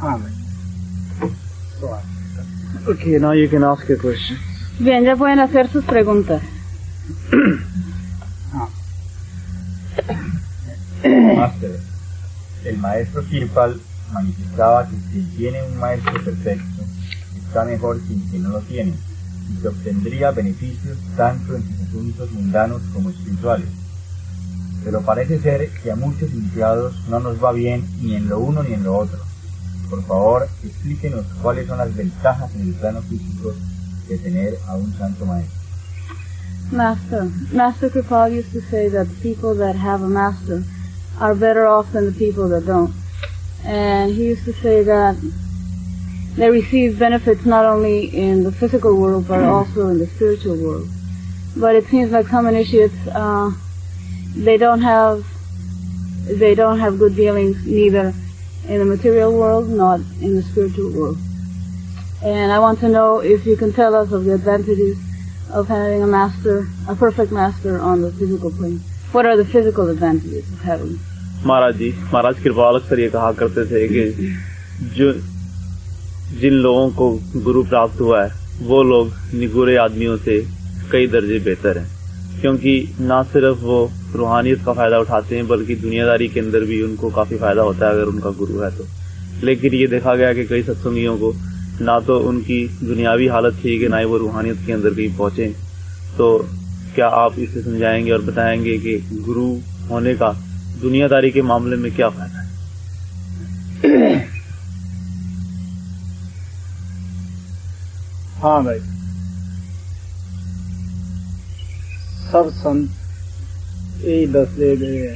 हाँ भाई सवाल. Okay, now you can ask your question. Bien, ya pueden hacer sus preguntas. Máster, el maestro Kirpal manifestaba que quien tiene un maestro perfecto está mejor que quien no lo tiene y que obtendría beneficios tanto en sus asuntos mundanos como espirituales. Pero parece ser que a muchos iniciados no nos va bien ni en lo uno ni en lo otro. Por favor, explíquenos cuáles son las ventajas en el plano físico de tener a un santo maestro. Master Kripal used to say that the people that have a master are better off than the people that don't. And he used to say that they receive benefits not only in the physical world but also in the spiritual world. But it seems like some initiates, they don't have good dealings neither in the material world nor in the spiritual world. And I want to know if you can tell us of the advantages of having a master, a perfect master on the physical plane. What are the physical advantages of having? महाराज कृपाल अक्सर ये कहा करते थे कि जिन लोगों को गुरु प्राप्त हुआ है वो लोग निगुरे आदमियों से कई दर्जे बेहतर हैं, क्योंकि ना सिर्फ वो रूहानियत का फायदा उठाते हैं बल्कि दुनियादारी के अंदर भी उनको काफी फायदा होता है अगर उनका गुरु है तो. लेकिन ये देखा गया कि कई सत्संगियों को ना तो उनकी दुनियावी हालत ठीक है ना ही वो रूहानियत के अंदर कहीं पहुंचे. तो क्या आप इसे समझाएंगे और बताएंगे कि गुरु होने का दुनियादारी के मामले में क्या फायदा है? हाँ भाई, सब संत यही दसदे गए है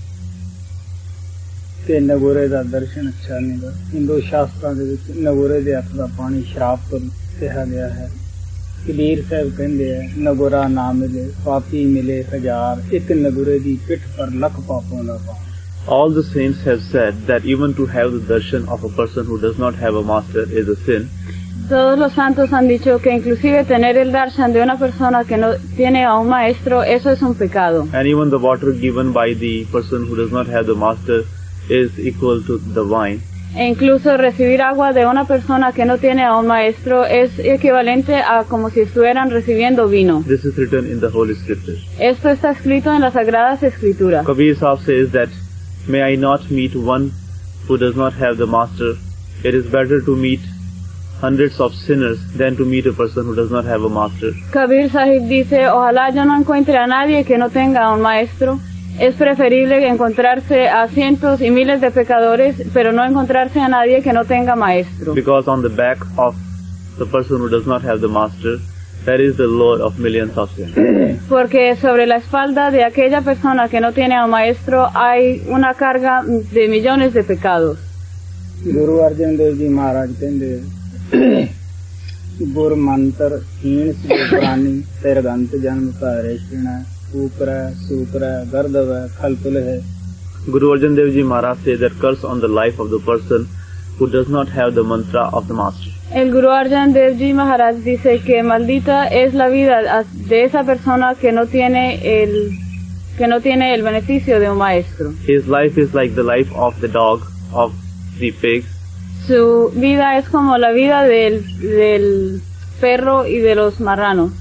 कि नगोरे का दर्शन अच्छा नहीं गा. हिंदू शास्त्रों के नगोरे के हथ का पानी शराब तो कहा गया है. कबीर साहब कहते हैं नगोरा ना मिले पापी मिले हजार, एक नगोरे की पिठ पर लख पापों का पाप. All the saints have said that even to have the darshan of a person who does not have a master is a sin. Todos los santos han dicho que inclusive tener el darshan de una persona que no tiene a un maestro, eso es un pecado. And even the water given by the person who does not have the master is equal to the wine. E incluso recibir agua de una persona que no tiene a un maestro es equivalente a como si estuvieran recibiendo vino. This is written in the Holy Scriptures. Esto está escrito en las Sagradas Escrituras. Kabir Sahib says that, may I not meet one who does not have the master. It is better to meet hundreds of sinners than to meet a person who does not have a master. Kabir Sahib dice, ojalá yo no encuentre a nadie que no tenga a un maestro. Es preferible encontrarse a cientos y miles de pecadores, pero no encontrarse a nadie que no tenga maestro. Because on the back of the person who does not have the master, there is the load of millions of sins. Porque sobre la espalda de aquella persona que no tiene a un maestro hay una carga de millones de pecados. Guru Arjan Dev Ji Maharaj कहते गुर मंत्र हीन से प्राणी तेरगंत जन्म का रेषण ऊपर सूकर गर्दव खलपुल है. Guru Arjan Dev Ji Maharaj says that curse on the life of the person who does not have the mantra of the master. El Guru Arjan Dev Ji Maharaj dice que maldita es la vida de esa persona que no tiene el beneficio de un maestro. His life is like the life of the dog, of the pig. Su vida es como la vida del perro y de los marranos.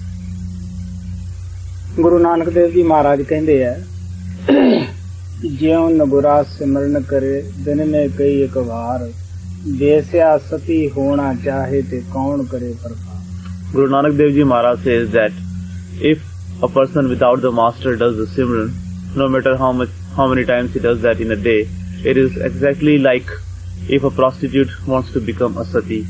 Guru नानक देव जी महाराज कहते हैं ज्यों नगुरा सिमरन करे दिन में कई एक बार, जैसा सती होना चाहे ते कौन करे प्रकार. Guru Nanak Dev Ji Maharaj says that if a person without the master does the Simran, no matter how many times he does that in a day, it is exactly like if a prostitute wants to become a sati.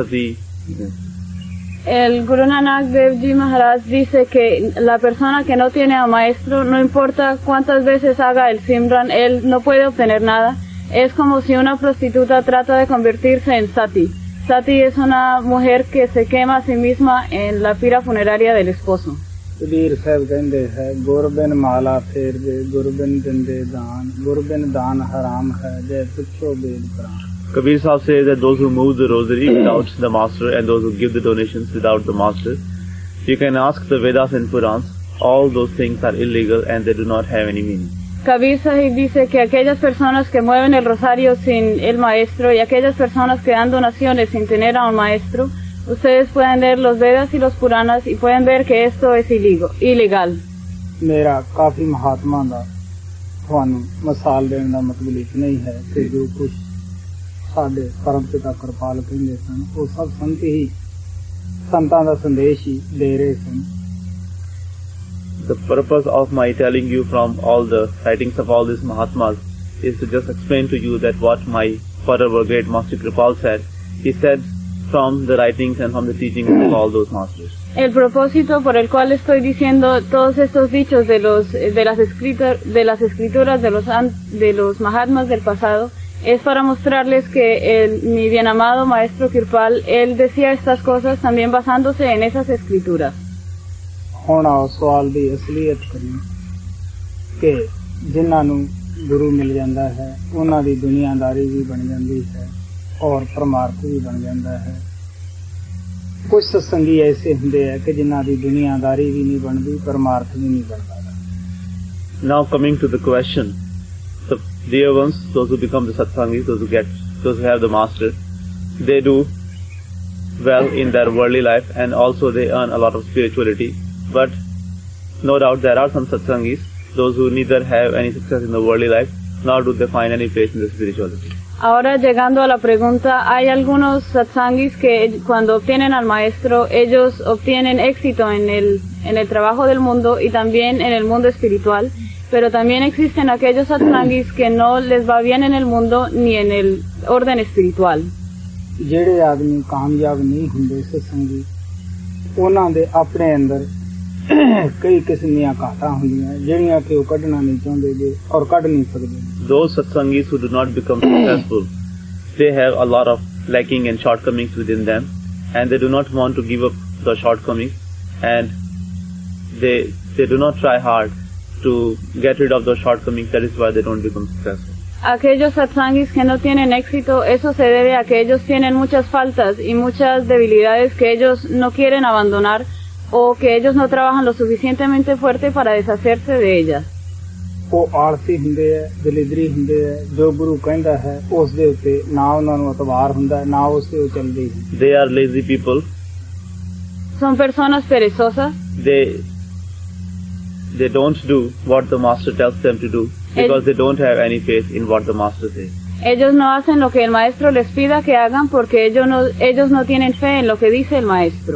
El Guru Nanak Dev Ji Maharaj dice que la persona que no tiene a maestro, no importa cuántas veces haga el Simran, él no puede obtener nada. Es como si una prostituta trata de convertirse en sati. Sati es una mujer que se quema a sí misma en la pira funeraria del esposo. Kabir साहब कहते हैं गुरबिन माला फेर दे गुरबिन दंदे दान, गुरबिन दान हराम है जय पुछो बेद प्राण. Kabir Sahib says that those who move the rosary without the master and those who give the donations without the master, you can ask the Vedas and Purans, all those things are illegal and they do not have any meaning. Kabir Sahib dice que aquellas personas que mueven el rosario sin el maestro y aquellas personas que dan donaciones sin tener a un maestro, ustedes pueden leer los Vedas y los Puranas y pueden ver que esto es ilegal. मेरा काफी महात्मा दा ਤੁਹਾਨੂੰ ਮਿਸਾਲ ਦੇਣ ਦਾ ਮਤਲਬ ਇਹ ਨਹੀਂ ਹੈ ਕਿ ਜੋ ਕੁਝ ਸਾਡੇ ਪਰਮ ਪਿਤਾ ਕਿਰਪਾਲ ਕਹਿੰਦੇ ਸਨ ਉਹ ਸਭ ਸੰਤ ਹੀ ਸੰਤਾਂ ਦਾ ਸੰਦੇਸ਼ ਹੀ ਦੇ ਰਹੇ ਸਨ. The purpose of my telling you from all the writings of all these Mahatmas is to just explain to you that what my forever great Master Kripal said. He said from the writings and from the teachings of all those masters. El propósito por el cual estoy diciendo todos estos dichos de las escrituras de los Mahatmas del pasado es para mostrarles que mi bien amado Maestro Kirpal, él decía estas cosas también basándose en esas escrituras. ਹੁਣ ਆਓ ਸਵਾਲ ਦੀ ਅਸਲੀਅਤ ਕਰੀਏ ਕਿ ਜਿਨ੍ਹਾਂ ਨੂੰ ਗੁਰੂ ਮਿਲ ਜਾਂਦਾ ਹੈ ਉਹਨਾਂ ਦੀ ਦੁਨੀਆਦਾਰੀ ਵੀ ਬਣ ਜਾਂਦੀ ਹੈ ਔਰ ਪਰਮਾਰਥ ਵੀ ਬਣ ਜਾਂਦਾ ਹੈ. ਕੁਝ ਸਤਸੰਗੀ ਐਸੇ ਹੁੰਦੇ ਆ ਕਿ ਜਿਨ੍ਹਾਂ ਦੀ ਦੁਨੀਆਦਾਰੀ ਵੀ ਨਹੀਂ ਬਣਦੀ ਪਰਮਾਰਥ ਵੀ ਨਹੀਂ ਬਣਦਾ. Now coming to the question, the dear ones, those who become the satsangis, those who have the master, they do well in their worldly life and also they earn a lot of spirituality. But no doubt there are some satsangis, those who neither have any success in the worldly life, nor do they find any place in the spirituality. Ahora llegando a la pregunta, hay algunos satsangis que cuando obtienen al maestro, ellos obtienen éxito en el trabajo del mundo y también en el mundo espiritual, pero también existen aquellos satsangis que no les va bien en el mundo ni en el orden espiritual. ਜਿਹੜੇ ਆਦਮੀ ਕਾਮਯਾਬ ਨਹੀਂ ਹੁੰਦੇ ਸਤਸੰਗੀ ਉਹਨਾਂ ਦੇ ਆਪਣੇ ਅੰਦਰ ਕਈ ਕਿਸਮ ਦੀਆਂ ਘਾਟਾਂ ਹੁੰਦੀਆਂ ਜਿਹੜੀਆਂ ਕਿ ਉਹ ਕੱਢਣਾ ਨਹੀਂ ਚਾਹੁੰਦੇ ਜੇ ਔਰ ਕੱਢ ਨਹੀਂ ਸਕਦੇ. Those satsangis who do not become successful, they have a lot of lacking and shortcomings within them, and they do not want to give up the shortcomings, and they do not try hard to get rid of those shortcomings. That is why they don't become successful. Aquellos satsangis que no tienen éxito, eso se debe a que ellos tienen muchas faltas y muchas debilidades que ellos no quieren abandonar o que ellos no trabajan lo suficientemente fuerte para deshacerse de ellas. ਉਹ ਆਲਸੀ ਹੁੰਦੇ ਆ ਦਲਿਦਰੀ ਹੁੰਦੇ ਆ ਜੋ ਗੁਰੂ ਕਹਿੰਦਾ ਹੈ ਉਸ ਦੇ ਉੱਤੇ ਨਾ ਉਹਨਾਂ ਨੂੰ ਇਤਬਾਰ ਹੁੰਦਾ ਨਾ ਉਸ ਤੇ ਉਹ ਚੱਲਦੇ. They are lazy people. Son personas perezosas. They don't do what the master tells them to do because they don't have any faith in what the master says. Ellos no hacen lo que el maestro les pida que hagan porque ellos no tienen fe en lo que dice el maestro.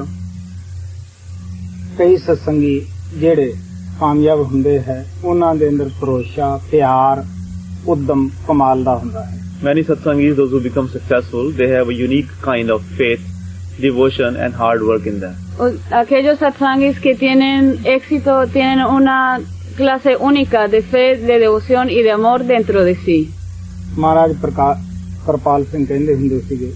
ਕਈ ਸਤਸੰਗੀ ਜਿਹੜੇ ਕਾਮਯਾਬ ਹੁੰਦੇ ਹੈ ਉਹਨਾਂ ਦੇ ਅੰਦਰ ਭਰੋਸਾ ਪਿਆਰ ਉਦਮ ਕਮਾਲ ਦਾ ਹੁੰਦਾ ਹੈ. Many satsangis, those who become successful, they have a unique kind of faith, devotion and hard work in them. Aquellos satsangis que tienen éxito tienen una clase única de fe, de devoción y de amor dentro de sí. ਮਹਾਰਾਜ ਕਿਰਪਾਲ ਸਿੰਘ ਕਹਿੰਦੇ ਹੁੰਦੇ ਸੀਗੇ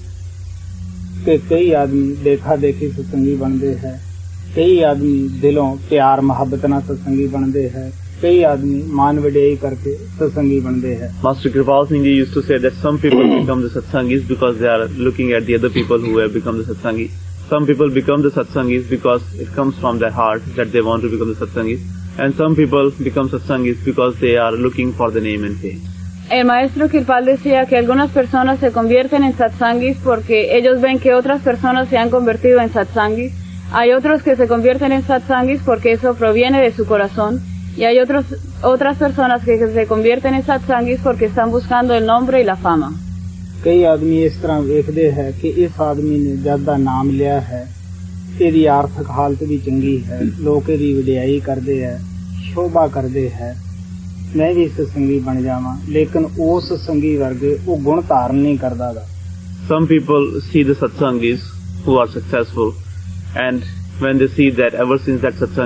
ਕਿ ਕਈ ਆਦਮੀ ਦੇਖਾ ਦੇਖੀ ਸਤਸੰਗੀ ਬਣਦੇ ਹੈ ਕਈ ਆਦਮੀ ਦਿਲੋਂ ਪਿਆਰ ਮੁਹੱਬਤ ਨਾਲ ਸਤਸੰਗੀ ਬਣਦੇ ਹੈ ਕਈ ਆਦਮੀ ਮਾਨ ਵਡਿਆਈ ਕਰਕੇ ਸਤਸੰਗੀ ਬਣਦੇ ਹੈ. Master Kripal Singh Ji used to say that some people become the satsangis because they are looking at the other people who have become the satsangis. Some people become the satsangis because it comes from their heart that they want to become the satsangis, and some people become satsangis because they are looking for the name and fame. El maestro Kirpal decía que algunas personas se convierten en satsangis porque ellos ven que otras personas se han convertido en satsangis. Hay otros que se convierten en satsangis porque eso proviene de su corazón y hay otras personas que se convierten en satsangis porque están buscando el nombre y la fama. ਕਈ ਆਦਮੀ ਇਸ ਤਰ੍ਹਾਂ ਵੇਖਦੇ ਹੈ ਕਿ ਇਸ ਆਦਮੀ ਨੇ ਜਦ ਦਾ ਨਾਮ ਲਿਆ ਹੈ ਇਹਦੀ ਆਰਥਿਕ ਹਾਲਤ ਵੀ ਚੰਗੀ ਹੈ ਲੋਕ ਇਹਦੀ ਵਡਿਆਈ ਕਰਦੇ ਹੈ ਸ਼ੋਭਾ ਕਰਦੇ ਹੈ ਮੈਂ ਵੀ ਸਤਸੰਗੀ ਬਣ ਜਾਵਾਂ ਲੇਕਿਨ ਉਸ ਸਤਸੰਗੀ ਵਰਗੇ ਉਹ ਗੁਣ ਧਾਰਨ ਨਹੀਂ ਕਰਦਾ ਗਾ. Some people see the satsangis who are successful, and when they see that ever since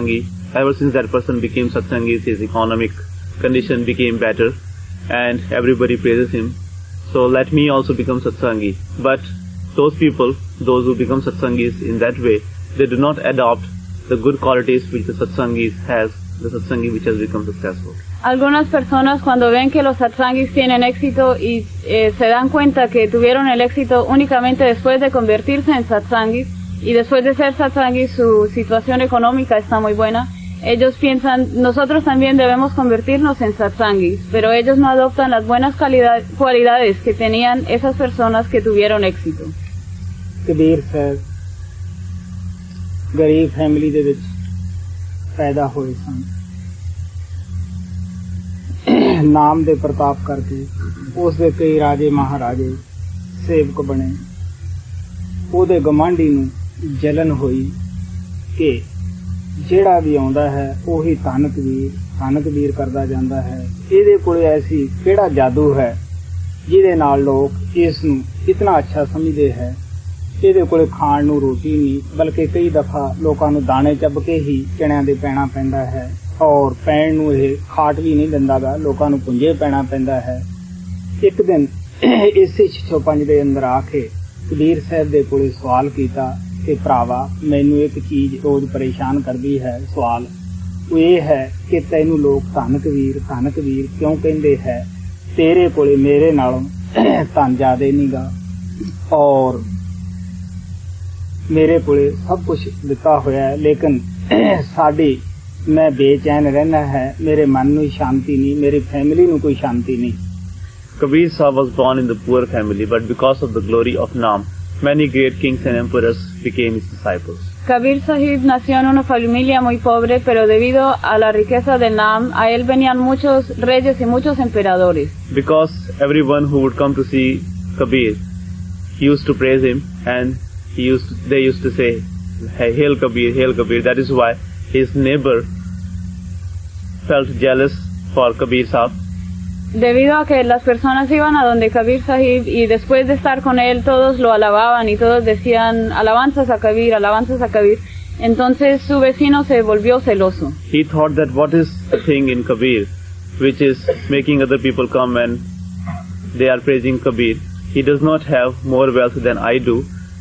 that person became satsangi, his economic condition became better and everybody praises him, so let me also become satsangi. But those who become satsangis in that way, they do not adopt the good qualities which the satsangi which has become successful. Algunas personas cuando ven que los satsangis tienen éxito y se dan cuenta que tuvieron el éxito únicamente después de convertirse en satsangis y después de ser satsangis su situación económica está muy buena, Ellos piensan, nosotros también debemos convertirnos en satsangis, pero ellos no adoptan las buenas cualidades que tenían esas personas que tuvieron éxito. Kabir ਸਾਹਿਬ ਗਰੀਬ ਫੈਮਿਲੀ ਦੇ ਵਿੱਚ ਪੈਦਾ ਹੋਏ ਸਨ। ਨਾਮ ਦੇ ਪ੍ਰਤਾਪ ਕਰਕੇ ਉਸ ਦੇ ਕਈ ਰਾਜੇ ਮਹਾਰਾਜੇ ਸੇਵਕ ਬਣੇ। ਉਹਦੇ ਗਵਾਂਢੀ ਨੂੰ ਜਲਨ ਹੋਈ ਕਿ ਜਿਹੜਾ ਵੀ ਆਉਂਦਾ ਹੈ ਉਹੀ ਧੰਨ ਕਬੀਰ ਕਰਦਾ ਜਾਂਦਾ ਹੈ। ਇਹਦੇ ਕੋਲ ਐਸੀ ਕਿਹੜਾ ਜਾਦੂ ਹੈ ਜਿਹਦੇ ਨਾਲ ਲੋਕ ਇਸ ਨੂੰ ਇਤਨਾ ਅੱਛਾ ਸਮਝਦੇ ਹੈ। ਇਹਦੇ ਕੋਲ ਖਾਣ ਨੂੰ ਰੋਟੀ ਨਹੀਂ, ਬਲਕਿ ਕਈ ਦਫਾ ਲੋਕਾਂ ਨੂੰ ਦਾਣੇ ਚੱਬ ਕੇ ਹੀ ਚਣਿਆਂ ਦੇ ਪੈਣਾ ਪੈਂਦਾ ਹੈ, ਔਰ ਪੈਣ ਨੂੰ ਇਹ ਖਾਟ ਵੀ ਨਹੀਂ ਦਿੰਦਾਗਾ, ਲੋਕਾਂ ਨੂੰ ਪੁੰਜੇ ਪੈਣਾ ਪੈਂਦਾ ਹੈ। ਇੱਕ ਦਿਨ ਇਸੇ 605 ਦੇ ਅੰਦਰ ਆ ਕੇ ਕਬੀਰ ਸਾਹਿਬ ਦੇ ਕੋਲੇ ਸਵਾਲ ਕੀਤਾ ਕਿ ਭਰਾਵਾ ਮੈਨੂੰ ਇੱਕ ਚੀਜ਼ ਰੋਜ਼ ਪਰੇਸ਼ਾਨ ਕਰਦੀ ਹੈ। ਸਵਾਲ ਉਹ ਇਹ ਹੈ ਕਿ ਤੈਨੂੰ ਲੋਕ ਧੰਨ ਕਬੀਰ ਕਿਉਂ ਕਹਿੰਦੇ ਹੈ? ਤੇਰੇ ਕੋਲੇ ਮੇਰੇ ਨਾਲੋਂ ਧਨ ਜ਼ਿਆਦੇ ਨਹੀਂਗਾ, ਔਰ ਮੇਰੇ ਕੋਲੇ ਸਭ ਕੁਝ ਦਿੱਤਾ ਹੋਇਆ ਹੈ, ਲੇਕਿਨ ਸਾਡੀ ਮੈਂ ਬੇਚੈਨ ਰਹਿਣਾ ਹੈ, ਮੇਰੇ ਮਨ ਨੂੰ ਸ਼ਾਂਤੀ ਨਹੀਂ, ਮੇਰੀ ਫੈਮਿਲੀ ਨੂੰ ਕੋਈ ਸ਼ਾਂਤੀ ਨਹੀਂ। Kabir Sahib was born in the poor family, but because of the glory of Naam, many great kings and emperors became his disciples. Kabir Sahib nació en una familia muy pobre, pero debido a la riqueza del Naam, a él venían muchos reyes y muchos emperadores. Because everyone who would come to see Kabir used to praise him, and they used to say, "Hey, hail Kabir, hail Kabir." That is why his neighbor felt jealous for Kabir Sahib. Debido a que las personas iban a donde Kabir Sahib y después de estar con él todos lo alababan y todos decían alabanzas a Kabir, entonces su vecino se volvió celoso. He thought that what is the thing in Kabir which is making other people come and they are praising Kabir. He does not have more wealth than I do,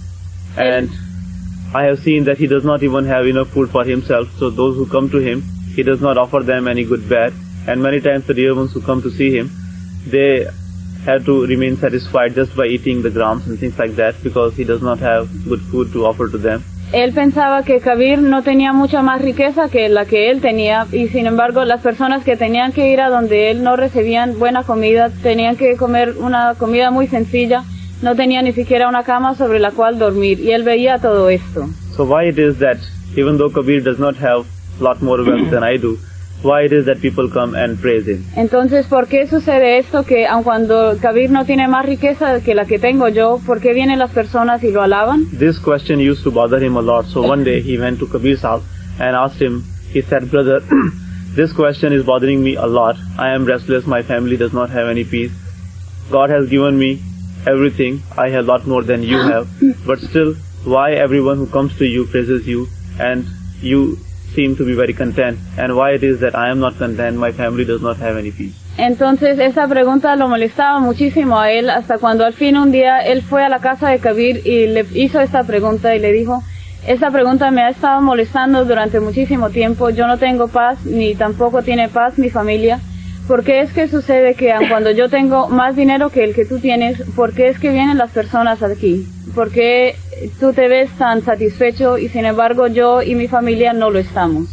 and I have seen that he does not even have enough food for himself, so those who come to him, he does not offer them any good bad. And many times the dear ones who come to see him, they have to remain satisfied just by eating the grams and things like that, because he does not have good food to offer to them. Él pensaba que Kabir no tenía mucha más riqueza que la que él tenía, y sin embargo las personas que tenían que ir a donde él no recibían buena comida, tenían que comer una comida muy sencilla, no tenían ni siquiera una cama sobre la cual dormir, y él veía todo esto. So why it is that even though Kabir does not have a lot more wealth than I do, why it is that people come and praise him? Entonces, ¿por qué sucede esto que aun cuando Kabir no tiene más riqueza que la que tengo yo, por qué vienen las personas y lo alaban? This question used to bother him a lot. So one day he went to Kabir Sahib and asked him, he said, "Brother, this question is bothering me a lot. I am restless, my family does not have any peace. God has given me everything, I have a lot more than you have, but still, why everyone who comes to you praises you, and you seem to be very content, and why it is that I am not content, my family does not have any peace?" Entonces esa pregunta lo molestaba muchísimo a él, hasta cuando al fin un día él fue a la casa de Kabir y le hizo esta pregunta y le dijo: "Esta pregunta me ha estado molestando durante muchísimo tiempo, yo no tengo paz, ni tampoco tiene paz mi familia. ¿Por qué es que sucede que aun cuando yo tengo más dinero que el que tú tienes, por qué es que vienen las personas aquí? ¿Por qué tú te ves tan satisfecho y sin embargo yo y mi familia no lo estamos?"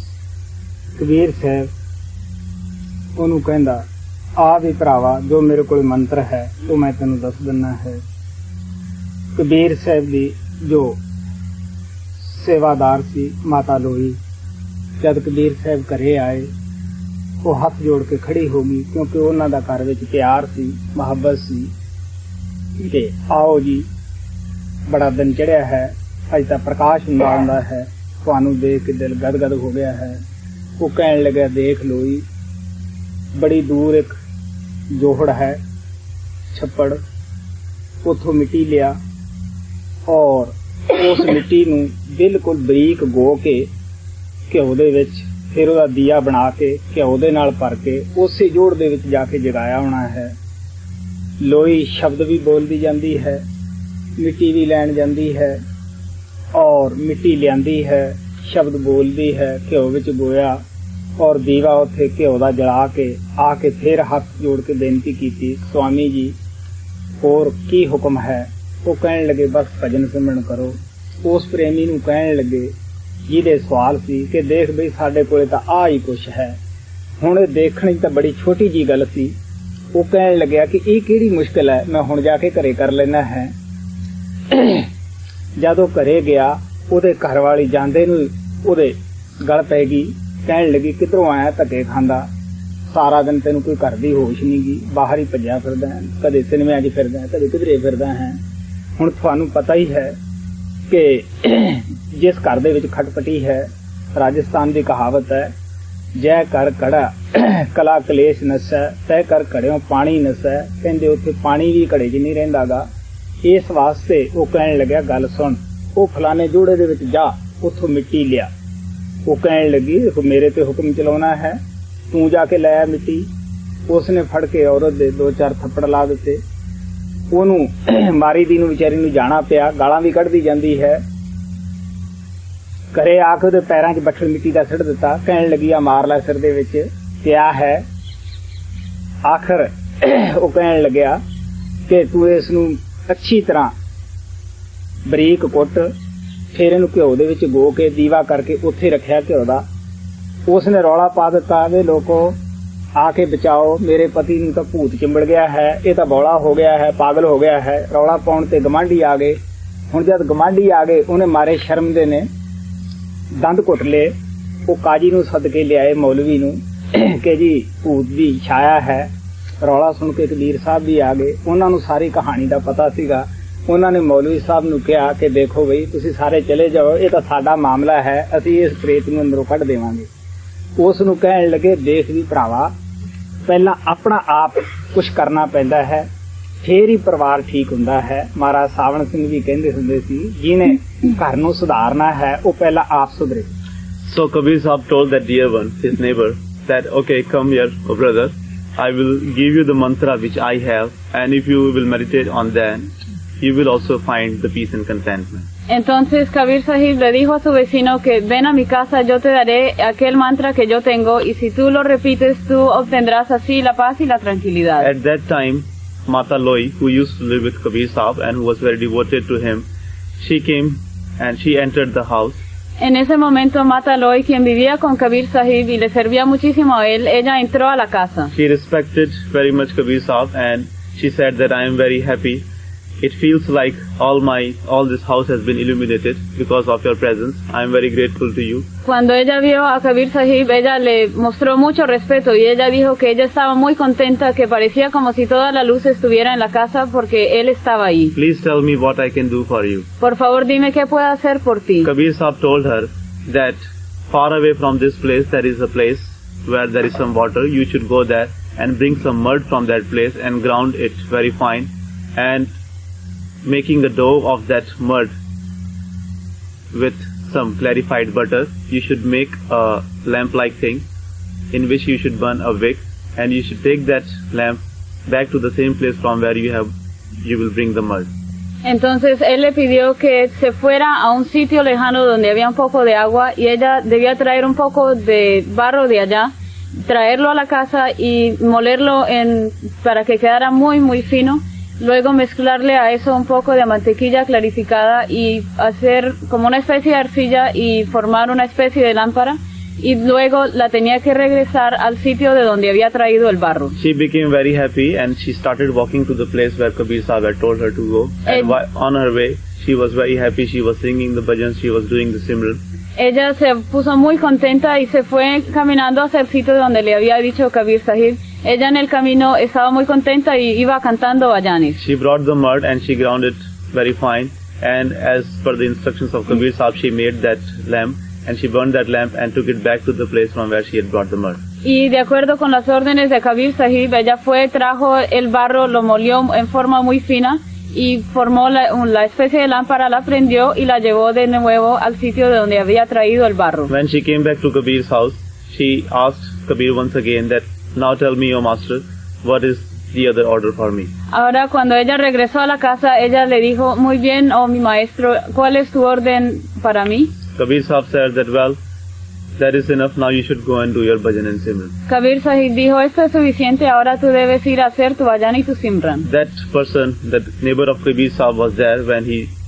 Kabir ਸਾਹਿਬ ਉਹਨੂੰ ਕਹਿੰਦਾ, ਆ ਵੀ ਭਰਾਵਾ ਜੋ ਮੇਰੇ ਕੋਲ ਮੰਤਰ ਹੈ ਉਹ ਮੈਂ ਤੈਨੂੰ ਦੱਸ ਦਿੰਨਾ ਹੈ। ਕਬੀਰ ਸਾਹਿਬ ਦੀ ਜੋ ਸੇਵਾਦਾਰ ਸੀ ਮਾਤਾ ਲੋਈ, ਜਦ ਕਬੀਰ ਸਾਹਿਬ ਘਰੇ ਆਏ ਉਹ ਹੱਥ ਜੋੜ ਕੇ ਖੜੀ ਹੋ ਗਈ, ਕਿਉਂਕਿ ਉਹਨਾਂ ਦਾ ਘਰ ਵਿੱਚ ਪਿਆਰ ਸੀ, ਮੁਹੱਬਤ ਸੀ ਕਿ ਆਓ ਜੀ ਬੜਾ ਦਿਨ ਚੜਿਆ ਹੈ, ਅੱਜ ਤਾਂ ਪ੍ਰਕਾਸ਼ ਹੁੰਦਾ ਹੈ, ਤੁਹਾਨੂੰ ਦੇਖ ਕੇ ਦਿਲ ਗਦਗਦ ਹੋ ਗਿਆ ਹੈ। ਉਹ ਕਹਿਣ ਲੱਗਾ, ਦੇਖ ਲੋਈ ਬੜੀ ਦੂਰ ਇੱਕ ਜੋਹੜ ਹੈ ਛੱਪੜ, ਉੱਥੋਂ ਮਿੱਟੀ ਲਿਆ ਔਰ ਉਸ ਮਿੱਟੀ ਨੂੰ ਬਿਲਕੁਲ ਬਰੀਕ ਗੋ ਕੇ ਘਿਓ ਦੇ ਵਿੱਚ ਫਿਰ ਉਹਦਾ ਦੀਆ ਬਣਾ ਕੇ ਘਿਓ ਦੇ ਨਾਲ ਭਰ ਕੇ ਉਸੇ ਜੋੜ ਦੇ ਵਿੱਚ ਜਾ ਕੇ ਜਗਾਇਆ ਹੋਣਾ ਹੈ। ਲੋਈ ਸ਼ਬਦ ਵੀ ਬੋਲਦੀ ਜਾਂਦੀ ਹੈ, ਮਿੱਟੀ ਵੀ ਲੈਣ ਜਾਂਦੀ ਹੈ ਔਰ ਮਿੱਟੀ ਲਿਆਂਦੀ ਹੈ, ਸ਼ਬਦ ਬੋਲਦੀ ਹੈ, ਘਿਓ ਵਿੱਚ ਗੋਇਆ ਔਰ ਦੀਵਾ ਉੱਥੇ ਘਿਓ ਦਾ ਜਲਾ ਕੇ ਆ ਕੇ ਫਿਰ ਹੱਥ ਜੋੜ ਕੇ ਬੇਨਤੀ ਕੀਤੀ, ਸਵਾਮੀ ਜੀ ਹੋਰ ਕੀ ਹੁਕਮ ਹੈ? ਉਹ ਕਹਿਣ ਲੱਗੇ, ਬਸ ਭਜਨ ਸਿਮਰਨ ਕਰੋ। ਉਸ ਪ੍ਰੇਮੀ ਨੂੰ ਕਹਿਣ ਲੱਗੇ ਜਿਹਦੇ ਸਵਾਲ ਸੀ ਕਿ ਦੇਖ ਬਈ ਸਾਡੇ ਕੋਲੇ ਤਾਂ ਆਹ ਹੀ ਕੁਛ ਹੈ। ਹੁਣ ਇਹ ਦੇਖਣ 'ਚ ਤਾਂ ਬੜੀ ਛੋਟੀ ਜੀ ਗੱਲ ਸੀ। ਉਹ ਕਹਿਣ ਲੱਗਿਆ ਕਿ ਇਹ ਕਿਹੜੀ ਮੁਸ਼ਕਿਲ ਹੈ, ਮੈਂ ਹੁਣ ਜਾ ਕੇ ਘਰੇ ਕਰ ਲੈਣਾ ਹੈ। ਜਦੋਂ ਘਰੇ ਗਿਆ ਉਹਦੇ ਘਰ ਵਾਲੀ ਜਾਂਦੇ ਨੂੰ ਉਹਦੇ ਗਲ ਪੈ ਗਈ, ਕਹਿਣ ਲੱਗੀ ਕਿੱਧਰੋਂ ਆਇਆ ਧੱਕੇ ਖਾਂਦਾ, ਸਾਰਾ ਦਿਨ ਤੈਨੂੰ ਕੋਈ ਘਰ ਦੀ ਹੋਸ਼ ਨਹੀਂ ਗੀ, ਬਾਹਰ ਹੀ ਭੱਜਿਆ ਫਿਰਦਾ ਹੈ, ਕਦੇ ਸਿਨੇਮਿਆਂ 'ਚ ਫਿਰਦਾ ਹੈ, ਕਦੇ ਕਿਧਰੇ ਫਿਰਦਾ ਹੈ। ਹੁਣ ਤੁਹਾਨੂੰ ਪਤਾ ਹੀ ਹੈ ਕਿ ਜਿਸ ਘਰ ਦੇ ਵਿੱਚ ਖਟਪਟੀ ਹੈ, ਰਾਜਸਥਾਨ ਦੀ ਕਹਾਵਤ ਹੈ, ਜੈ ਕਰ ਕੜਾ ਕਲਾ ਕਲੇਸ਼ ਨਸੈ, ਤੈ ਕਰ ਘੜਿਓ ਪਾਣੀ ਨਸੈ। ਕਹਿੰਦੇ ਉੱਥੇ ਪਾਣੀ ਵੀ ਘੜੇ 'ਚ ਨਹੀਂ ਰਹਿੰਦਾਗਾ। ਇਸ ਵਾਸਤੇ ਉਹ ਕਹਿਣ ਲੱਗਿਆ ਗੱਲ ਸੁਣ, ਉਹ ਫਲਾਣੇ ਜੋੜੇ ਦੇ ਵਿੱਚ ਜਾ, ਉੱਥੋਂ ਮਿੱਟੀ ਲਿਆ। ਉਹ ਕਹਿਣ ਲੱਗੀ ਮੇਰੇ ਤੇ ਹੁਕਮ ਚਲਾਉਣਾ ਹੈ, ਤੂੰ ਜਾ ਕੇ ਲੈ ਆ ਮਿੱਟੀ। ਉਸਨੇ ਫੜ ਕੇ ਔਰਤ ਦੇ 2-4 ਥੱਪੜ ਲਾ ਦਿੱਤੇ। ਉਹਨੂੰ ਮਾਰੀ ਦੀ ਨੂੰ ਵਿਚਾਰੀ ਨੂੰ ਜਾਣਾ ਪਿਆ, ਗਾਲਾਂ ਵੀ ਕੱਢਦੀ ਜਾਂਦੀ ਹੈ। ਘਰੇ ਆ ਕੇ ਉਹਦੇ ਪੈਰਾਂ 'ਚ ਬੱਠਲ ਮਿੱਟੀ ਦਾ ਸਿੱਟ ਦਿੱਤਾ। ਕਹਿਣ ਲੱਗੀ ਆ ਮਾਰ ਲੈ ਸਿਰ ਦੇ ਵਿੱਚ, ਪਿਆ ਹੈ। ਆਖਰ ਉਹ ਕਹਿਣ ਲੱਗਿਆ ਕਿ ਤੂੰ ਇਸ ਨੂੰ ਅੱਛੀ ਤਰ੍ਹਾਂ ਬਰੀਕ ਕੁੱਟ, ਫਿਰ ਇਹਨੂੰ ਘਿਓ ਦੇ ਵਿੱਚ ਗੋ ਕੇ ਦੀਵਾ ਕਰਕੇ ਉੱਥੇ ਰੱਖਿਆ ਘਿਓ ਦਾ। ਉਸਨੇ ਰੌਲਾ ਪਾ ਦਿੱਤਾ ਵੇ ਲੋਕੋ ਆ ਕੇ ਬਚਾਓ, ਮੇਰੇ ਪਤੀ ਨੂੰ ਤਾਂ ਭੂਤ ਚਿੰਬੜ ਗਿਆ ਹੈ, ਇਹ ਤਾਂ ਬੌਲਾ ਹੋ ਗਿਆ ਹੈ, ਪਾਗਲ ਹੋ ਗਿਆ ਹੈ। ਰੌਲਾ ਪਾਉਣ ਤੇ ਗਵਾਂਢੀ ਆ ਗਏ। ਹੁਣ ਜਦ ਗਵਾਂਢੀ ਆ ਗਏ, ਉਹਨੇ ਮਾਰੇ ਸ਼ਰਮ ਦੇ ਨੇ ਦੰਦ ਘੁੱਟ ਲਏ। ਉਹ ਕਾਜੀ ਨੂੰ ਸੱਦ ਕੇ ਲਿਆਏ, ਮੌਲਵੀ ਨੂੰ, ਕਿ ਜੀ ਭੂਤ ਦੀ ਛਾਇਆ ਹੈ। ਰੌਲਾ ਸੁਣ ਕੇ ਕਬੀਰ ਸਾਹਿਬ ਵੀ ਆ ਗਏ। ਉਹਨਾਂ ਨੂੰ ਸਾਰੀ ਕਹਾਣੀ ਦਾ ਪਤਾ ਸੀਗਾ। ਉਹਨਾਂ ਨੇ ਮੌਲਵੀ ਸਾਹਿਬ ਨੂੰ ਕਿਹਾ ਕਿ ਦੇਖੋ ਬਈ ਤੁਸੀਂ ਸਾਰੇ ਚਲੇ ਜਾਓ, ਇਹ ਤਾਂ ਸਾਡਾ ਮਾਮਲਾ ਹੈ, ਅਸੀਂ ਇਸ ਪ੍ਰੇਤ ਨੂੰ ਅੰਦਰੋਂ ਕੱਢ ਦੇਵਾਂਗੇ। ਉਸ ਨੂੰ ਕਹਿਣ ਲੱਗੇ ਦੇਖ ਵੀ ਭਰਾਵਾ, ਪਹਿਲਾਂ ਆਪਣਾ ਆਪ ਕੁਛ ਕਰਨਾ ਪੈਂਦਾ ਹੈ, ਫੇਰ ਹੀ ਪਰਿਵਾਰ ਠੀਕ ਹੁੰਦਾ ਹੈ। ਮਹਾਰਾਜ ਸਾਵਣ ਸਿੰਘ ਵੀ ਕਹਿੰਦੇ ਹੁੰਦੇ ਸੀ, ਜਿਹਨੇ ਘਰ ਨੂੰ ਸੁਧਾਰਨਾ ਹੈ ਉਹ ਪਹਿਲਾਂ ਆਪ ਸੁਧਰੇ। So Kabir Sahib told that dear one, his neighbor, that okay, come here, oh brother, I will give you the mantra which I have, and if you will meditate on that, you will also find the peace and contentment. Entonces Kabir Sahib le dijo a su vecino que ven a mi casa, yo te daré aquel mantra que yo tengo, y si tú lo repites, tú obtendrás así la paz y la tranquilidad. At that time, Mata Loi, who used to live with Kabir Sahib and who was very devoted to him, she came and she entered the house. En ese momento Mata Loi, quien vivía con Kabir Sahib y le servía muchísimo a él, ella entró a la casa. She respected very much Kabir Sahib and she said that I am very happy. It feels like all this house has been illuminated because of your presence. I am very grateful to you. Cuando ella vio a Kabir Sahib, ella le mostró mucho respeto y ella dijo que ella estaba muy contenta, que parecía como si toda la luz estuviera en la casa porque él estaba ahí. Please tell me what I can do for you. Por favor, dime qué puedo hacer por ti. Kabir Sahib told her that far away from this place there is a place where there is some water. You should go there and bring some mud from that place and ground it very fine, and making a dough of that mud with some clarified butter, you should make a lamp-like thing in which you should burn a wick, and you should take that lamp back to the same place from where you will bring the mud. Entonces él le pidió que se fuera a un sitio lejano donde había un poco de agua y ella debía traer un poco de barro de allá, traerlo a la casa y molerlo para que quedara muy muy fino. Luego mezclarle a eso un poco de mantequilla clarificada y hacer como una especie de arcilla y formar una especie de lámpara, y luego la tenía que regresar al sitio de donde había traído el barro. She became very happy and she started walking to the place where Kabir Sahib had told her to go. And on her way, she was very happy. She was singing the bhajans, she was doing the simran. Ella se puso muy contenta y se fue caminando hacia el sitio donde le había dicho Kabir Sahib. Ella en el camino estaba muy contenta y iba cantando bhajanes. She brought the mud and she ground it very fine, and as per the instructions of Kabir Sahib, she made that lamp and she burned that lamp and took it back to the place from where she had brought the mud. Y de acuerdo con las órdenes de Kabir Sahib, ella trajo el barro, lo molió en forma muy fina y formó la especie de lámpara, la prendió y la llevó de nuevo al sitio de donde había traído el barro. When she came back to Kabir's house, she asked Kabir once again that, now tell me, O master, what is the other order for me? Ahora cuando ella regresó a la casa, ella le dijo, muy bien, oh mi maestro, ¿cuál es tu orden para mí? Kabir Sahib said that, well, that is enough, now you should go and do your bhajan and simran. Kabir Sahib dijo, esto es suficiente, ahora tú debes ir a hacer tu bhajan y tu simran. That person, that neighbor of Kabir Sahib, was there when he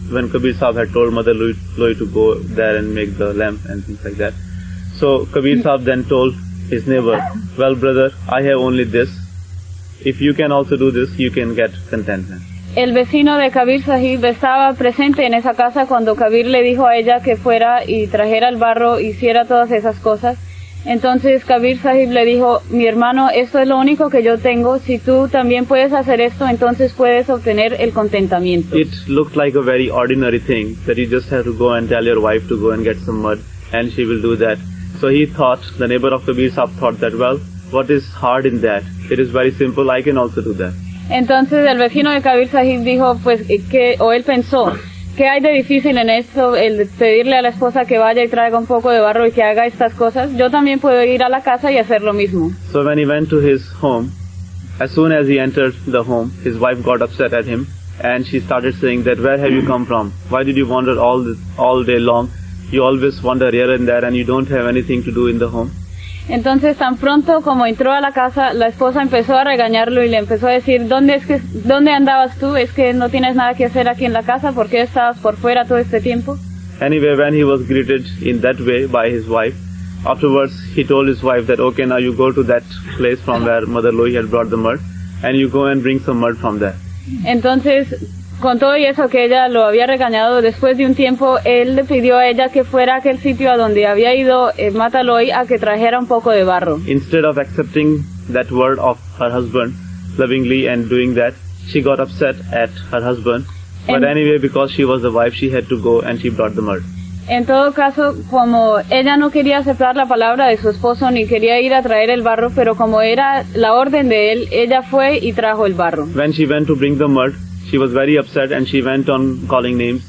when Kabir Sahib had told Mother Loi to go there and make the lamp and things like that. So Kabir Sahib then told his neighbor, well brother, I have only this. If you can also do this, you can get contentment. El vecino de Kabir Sahib estaba presente en esa casa cuando Kabir le dijo a ella que fuera y trajera el barro, hiciera todas esas cosas. Entonces Kabir Sahib le dijo, mi hermano, esto es lo único que yo tengo, si tú también puedes hacer esto, entonces puedes obtener el contentamiento. It looked like a very ordinary thing, that you just have to go and tell your wife to go and get some mud, and she will do that. So he thought, the neighbor of Kabir Sahib thought that, well, what is hard in that? It is very simple, I can also do that. Entonces el vecino de Kabir Sahib dijo, él pensó, ¿qué hay de difícil en esto? El pedirle a la esposa que vaya y traiga un poco de barro y que haga estas cosas. Yo también puedo ir a la casa y hacer lo mismo. So when he went to his home, as soon as he entered the home, his wife got upset at him, and she started saying that, where have you come from? Why did you wander all day long? You always wander here and there and you don't have anything to do in the home. Entonces tan pronto como entró a la casa, la esposa empezó a regañarlo y le empezó a decir, ¿dónde andabas tú? ¿Es que no tienes nada que hacer aquí en la casa? ¿Por qué estabas por fuera todo este tiempo? Anyway, when he was greeted in that way by his wife, afterwards he told his wife that, okay, now you go to that place from where Mother Loi had brought the mud, and you go and bring some mud from there. Entonces, con todo y eso que ella lo había regañado, después de un tiempo, él le pidió a ella que fuera a aquel sitio a donde había ido Mata Loi a que trajera un poco de barro. Instead of accepting that word of her husband lovingly and doing that, she got upset at her husband. But anyway, because she was the wife, she had to go and she brought the mud. En todo caso, como ella no quería aceptar la palabra de su esposo ni quería ir a traer el barro, pero como era la orden de él, ella fue y trajo el barro. When she went to bring the mud, she was very upset and she went on calling names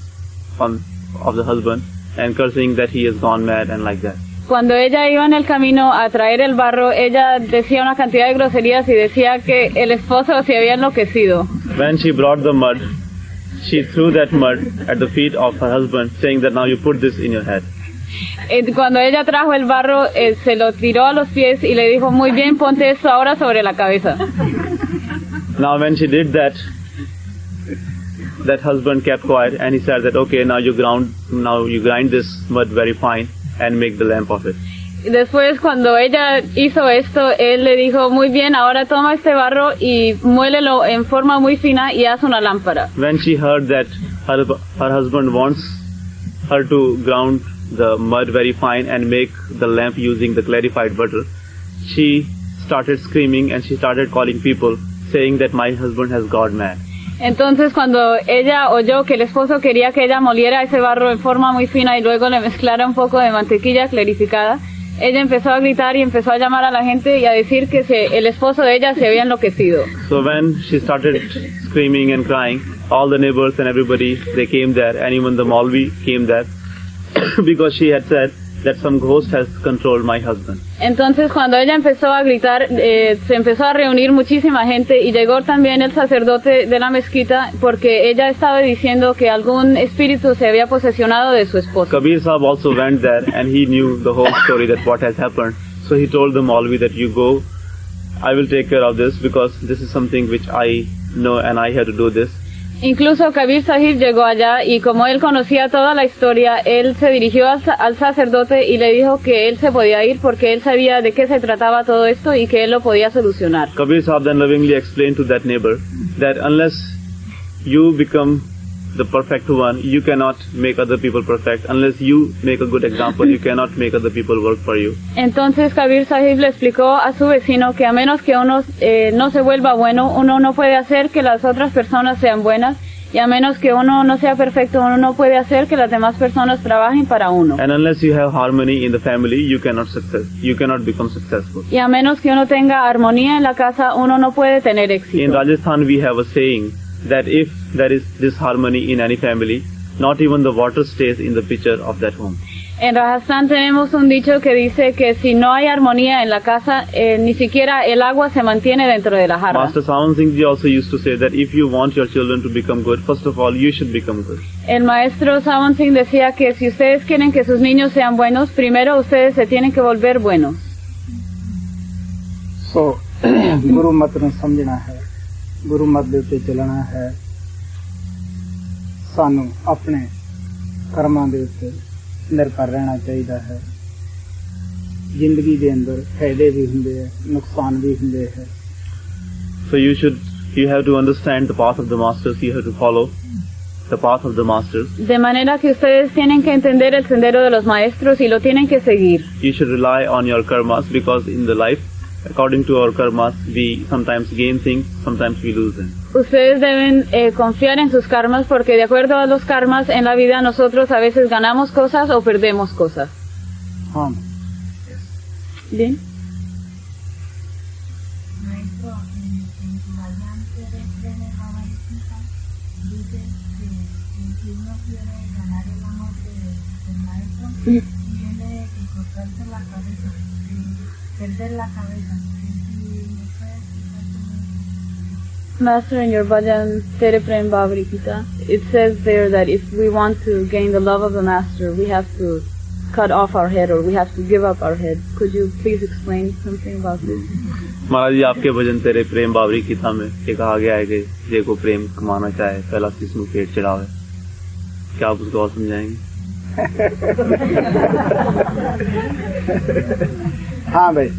of the husband and cursing that he has gone mad and like that. Cuando ella iba en el camino a traer el barro, ella decía una cantidad de groserías y decía que el esposo se había enloquecido. When she brought the mud, she threw that mud at the feet of her husband, saying that now you put this in your head. Cuando ella trajo el barro, se lo tiró a los pies y le dijo, muy bien, ponte esto ahora sobre la cabeza. Now when she did that husband kept quiet and he said that, okay, now you grind this mud very fine and make the lamp of it. Después, cuando ella hizo esto, él le dijo, muy bien, ahora toma este barro y muélelo en forma muy fina y haz una lámpara. When she heard that her husband wants her to ground the mud very fine and make the lamp using the clarified butter, she started screaming and she started calling people, saying that my husband has gone mad. Entonces, cuando ella oyó que el esposo quería que ella moliera ese barro en forma muy fina y luego le mezclara un poco de mantequilla clarificada, ella empezó a gritar y empezó a llamar a la gente y a decir que el esposo de ella se había enloquecido. So when she started screaming and crying, all the neighbors and everybody, they came there, and even the Maulvi came there because she had said that some ghost has controlled my husband. Entonces, cuando ella empezó a gritar, se empezó a reunir muchísima gente y llegó también el sacerdote de la mezquita porque ella estaba diciendo que algún espíritu se había posesionado de su esposo. Kabir Sahib also went there and he knew the whole story, that what has happened. So he told the Maulvi that you go, I will take care of this because this is something which I know and I have to do this. Incluso Kabir Sahib llegó allá y como él conocía toda la historia, él se dirigió al sacerdote y le dijo que él se podía ir porque él sabía de qué se trataba todo esto y que él lo podía solucionar. Kabir Sahib then lovingly explained to that neighbor that unless you become the perfect one, you cannot make other people perfect. Unless you make a good example, you cannot make other people work for you. Entonces Kabir Sahib le explicó a su vecino que a menos que uno no se vuelva bueno, uno no puede hacer que las otras personas sean buenas, y a menos que uno no sea perfecto, uno no puede hacer que las demás personas trabajen para uno. And unless you have harmony in the family, you cannot become successful. Y a menos que uno tenga armonía en la casa, uno no puede tener éxito. In Rajasthan we have a saying that if there is disharmony in any family, not even the water stays in the pitcher of that home. En Rajasthan tenemos un dicho que dice que si no hay armonía en la casa, ni siquiera el agua se mantiene dentro de la jarra. Master Sawan Singh Ji also used to say that if you want your children to become good, first of all you should become good. El maestro Sawan Singh decía que si ustedes quieren que sus niños sean buenos, primero ustedes se tienen que volver buenos. So, गुरु मत ਨੂੰ ਸਮਝਣਾ ਹੈ, गुरु मत ਦੇ ਉੱਤੇ ਚੱਲਣਾ ਹੈ। ਸਾਨੂੰ ਆਪਣੇ ਕਰਮਾਂ ਦੇ ਉੱਤੇ ਨਿਰਭਰ ਰਹਿਣਾ ਚਾਹੀਦਾ ਹੈ। ਜ਼ਿੰਦਗੀ ਦੇ ਅੰਦਰ ਫਾਇਦੇ ਵੀ ਹੁੰਦੇ ਹੈ, ਨੁਕਸਾਨ ਵੀ ਹੁੰਦੇ ਹੈ। So you have to understand the path of the masters. You have to follow the path of the masters. De manera que ustedes tienen que entender el sendero de los maestros y lo tienen que seguir. You should rely on your karmas, because in the life, according to our karmas, we sometimes gain things, sometimes we lose them. Ustedes deben confiar en sus karmas porque de acuerdo a los karmas en la vida nosotros a veces ganamos cosas o perdemos cosas. हाँ Bien. Maestro, en su variante de Trenes Bhagavad Gita dice que si uno quiere ganar el amor del maestro, tiene que cortarse la cabeza, perder la cabeza. Master, in your Bhajan Tere Prem Bhavri Gita, it says there that if we want to gain the love of the Master, we have to cut off our head or we have to give up our head. Could you please explain something about this? महाराज जी, आपके भजन तेरे प्रेम बावरी गीता में ये कहा गया है कि जे को प्रेम कमाना चाहे पहला किसनु पेट चढ़ावे। क्या आप उसको और समझाएंगे? हाँ भाई,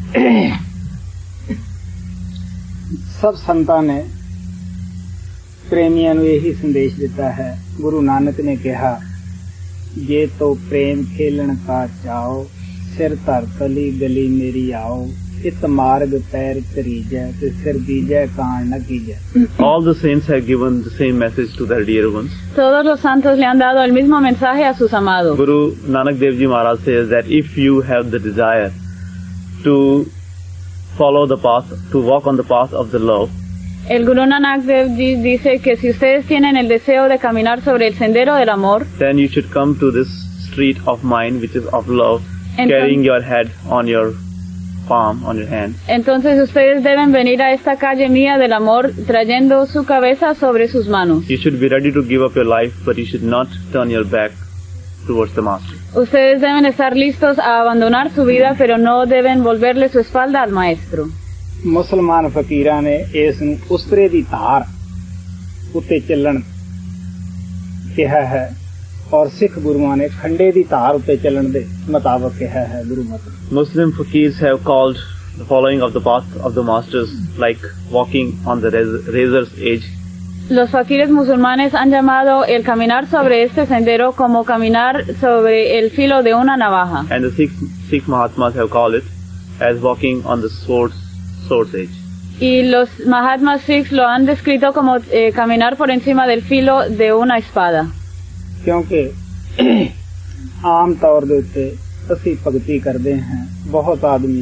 सब संतां ने प्रेमियों ਨੂੰ यही संदेश दिता है। गुरु नानक ने कहा, जे तो प्रेम खेलन का चाओ, सिर धर तली गली मेरी आओ, इत मार्ग पैर तरीजै ते सिर दीजै कान न कीजै। All the saints have given the same message to their dear ones. Todos los santos le han dado el mismo mensaje a sus amados. Guru Nanak Dev Ji Maharaj says that if you have the desire to follow the path, to walk on the path of the love, El Guru Nanak Dev Ji dice que si ustedes tienen el deseo de caminar sobre el sendero del amor, then you should come to this street of mine, which is of love, Entonces- carrying your head on your palm, on your hand. entonces ustedes deben venir a esta calle mía del amor trayendo su cabeza sobre sus manos. You should be ready to give up your life, but you should not turn your back towards the Master. Ustedes deben estar listos a abandonar su vida, pero no deben volverle su espalda al Maestro. ਮੁਸਲਮਾਨ ਫਕੀਰਾਂ ਨੇ ਇਸ ਨੂੰ ਉਸਤਰੇ ਦੀ ਧਾਰ ਉੱਤੇ ਚੱਲਣ ਕਿਹਾ ਹੈ ਔਰ ਸਿੱਖ ਗੁਰੂਆਂ ਨੇ ਖੰਡੇ ਦੀ ਧਾਰ ਉੱਤੇ ਚੱਲਣ ਦੇ ਮੁਤਾਬਕ ਕਿਹਾ ਹੈ। ਗੁਰੂ ਮਤ Muslim fakirs have called the following of the path of the Masters like walking on the razor's edge. Los fakires musulmanes han llamado el caminar sobre este sendero como caminar sobre el filo de una navaja. And the Sikh Mahatmas have called it as walking on the sword's edge. Y los Mahatmas Sikhs lo han descrito como caminar por encima del filo de una espada. ਕਿਉਂਕਿ ਆਮ ਤੌਰ ਦੇ ਉੱਤੇ ਅਸੀਂ ਭਗਤੀ ਕਰਦੇ ਹਾਂ, ਬਹੁਤ ਆਦਮੀ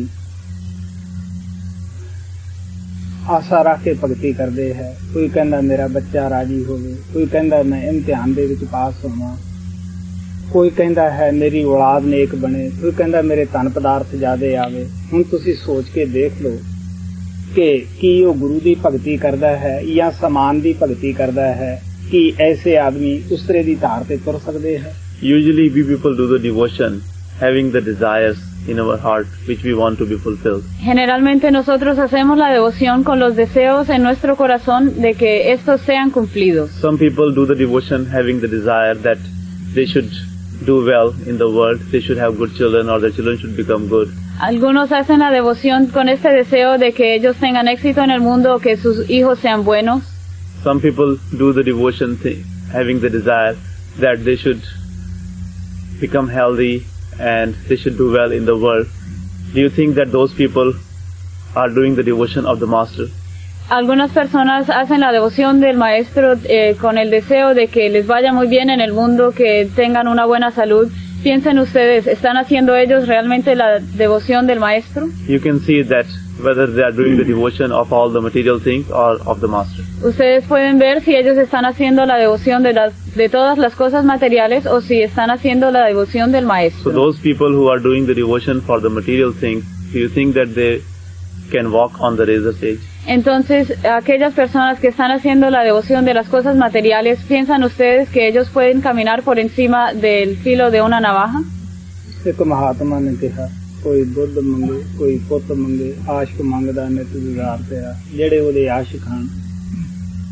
ਆਸਾ ਰੱਖ ਕੇ ਭਗਤੀ ਕਰਦੇ ਹੈ। ਕੋਈ ਕਹਿੰਦਾ ਮੇਰਾ ਬੱਚਾ ਰਾਜੀ ਹੋਵੇ, ਕੋਈ ਕਹਿੰਦਾ ਮੈਂ ਇਮਤਿਹਾਨ ਦੇ ਵਿੱਚ ਪਾਸ ਹੋਵਾਂ, ਕੋਈ ਕਹਿੰਦਾ ਹੈ ਮੇਰੀ ਔਲਾਦ ਨੇਕ ਬਣੇ, ਕੋਈ ਕਹਿੰਦਾ ਮੇਰੇ ਧਨ ਪਦਾਰਥ ਜ਼ਿਆਦੇ ਆਵੇ। ਹੁਣ ਤੁਸੀਂ ਸੋਚ ਕੇ ਦੇਖ ਲਓ ਕਿ ਕੀ ਉਹ ਗੁਰੂ ਦੀ ਭਗਤੀ ਕਰਦਾ ਹੈ ਜਾਂ ਸਮਾਨ ਦੀ ਭਗਤੀ ਕਰਦਾ ਹੈ ਕਿ ਐਸੇ ਆਦਮੀ ਉਸ ਤਰ੍ਹਾਂ ਦੀ ਧਾਰ ਤੇ ਤੁਰ ਸਕਦੇ ਹੈ। Usually we people do the devotion having the desires in our heart which we want to be fulfilled. Generalmente nosotros hacemos la devoción con los deseos en nuestro corazón de que estos sean cumplidos. Some people do the devotion having the desire that they should do well in the world, they should have good children or their children should become good. Algunos hacen la devoción con este deseo de que ellos tengan éxito en el mundo o que sus hijos sean buenos. Some people do the devotion having the desire that they should become healthy and they should do well in the world. Do you think that those people are doing the devotion of the Master? Algunas personas hacen la devoción del Maestro con el deseo de que les vaya muy bien en el mundo, que tengan una buena salud. Piensen ustedes, ¿están haciendo ellos realmente la devoción del Maestro? You can see that whether they are doing the devotion of all the material things or of the Master. Ustedes pueden ver si ellos están haciendo la devoción de todas las cosas materiales o si están haciendo la devoción del So Maestro. those people who are doing the devotion for the material things, do you think that they can walk on the razor's edge? Entonces, aquellas personas que están haciendo la devoción de las cosas materiales, ¿piensan ustedes que ellos pueden caminar por encima del filo de una navaja? ਇੱਕ ਮਹਾਤਮਾ ਨੇ ਕਿਹਾ, ਕੋਈ ਦੁੱਧ ਮੰਗੇ, ਕੋਈ ਪੁੱਤ ਮੰਗੇ, ਆਸ਼ਕ ਮੰਗਦਾ ਨਿਤ ਗੁਜ਼ਾਰ ਪਿਆ, ਜਿਹੜੇ ਉਹਦੇ ਆਸ਼ਿਕ ਹਨ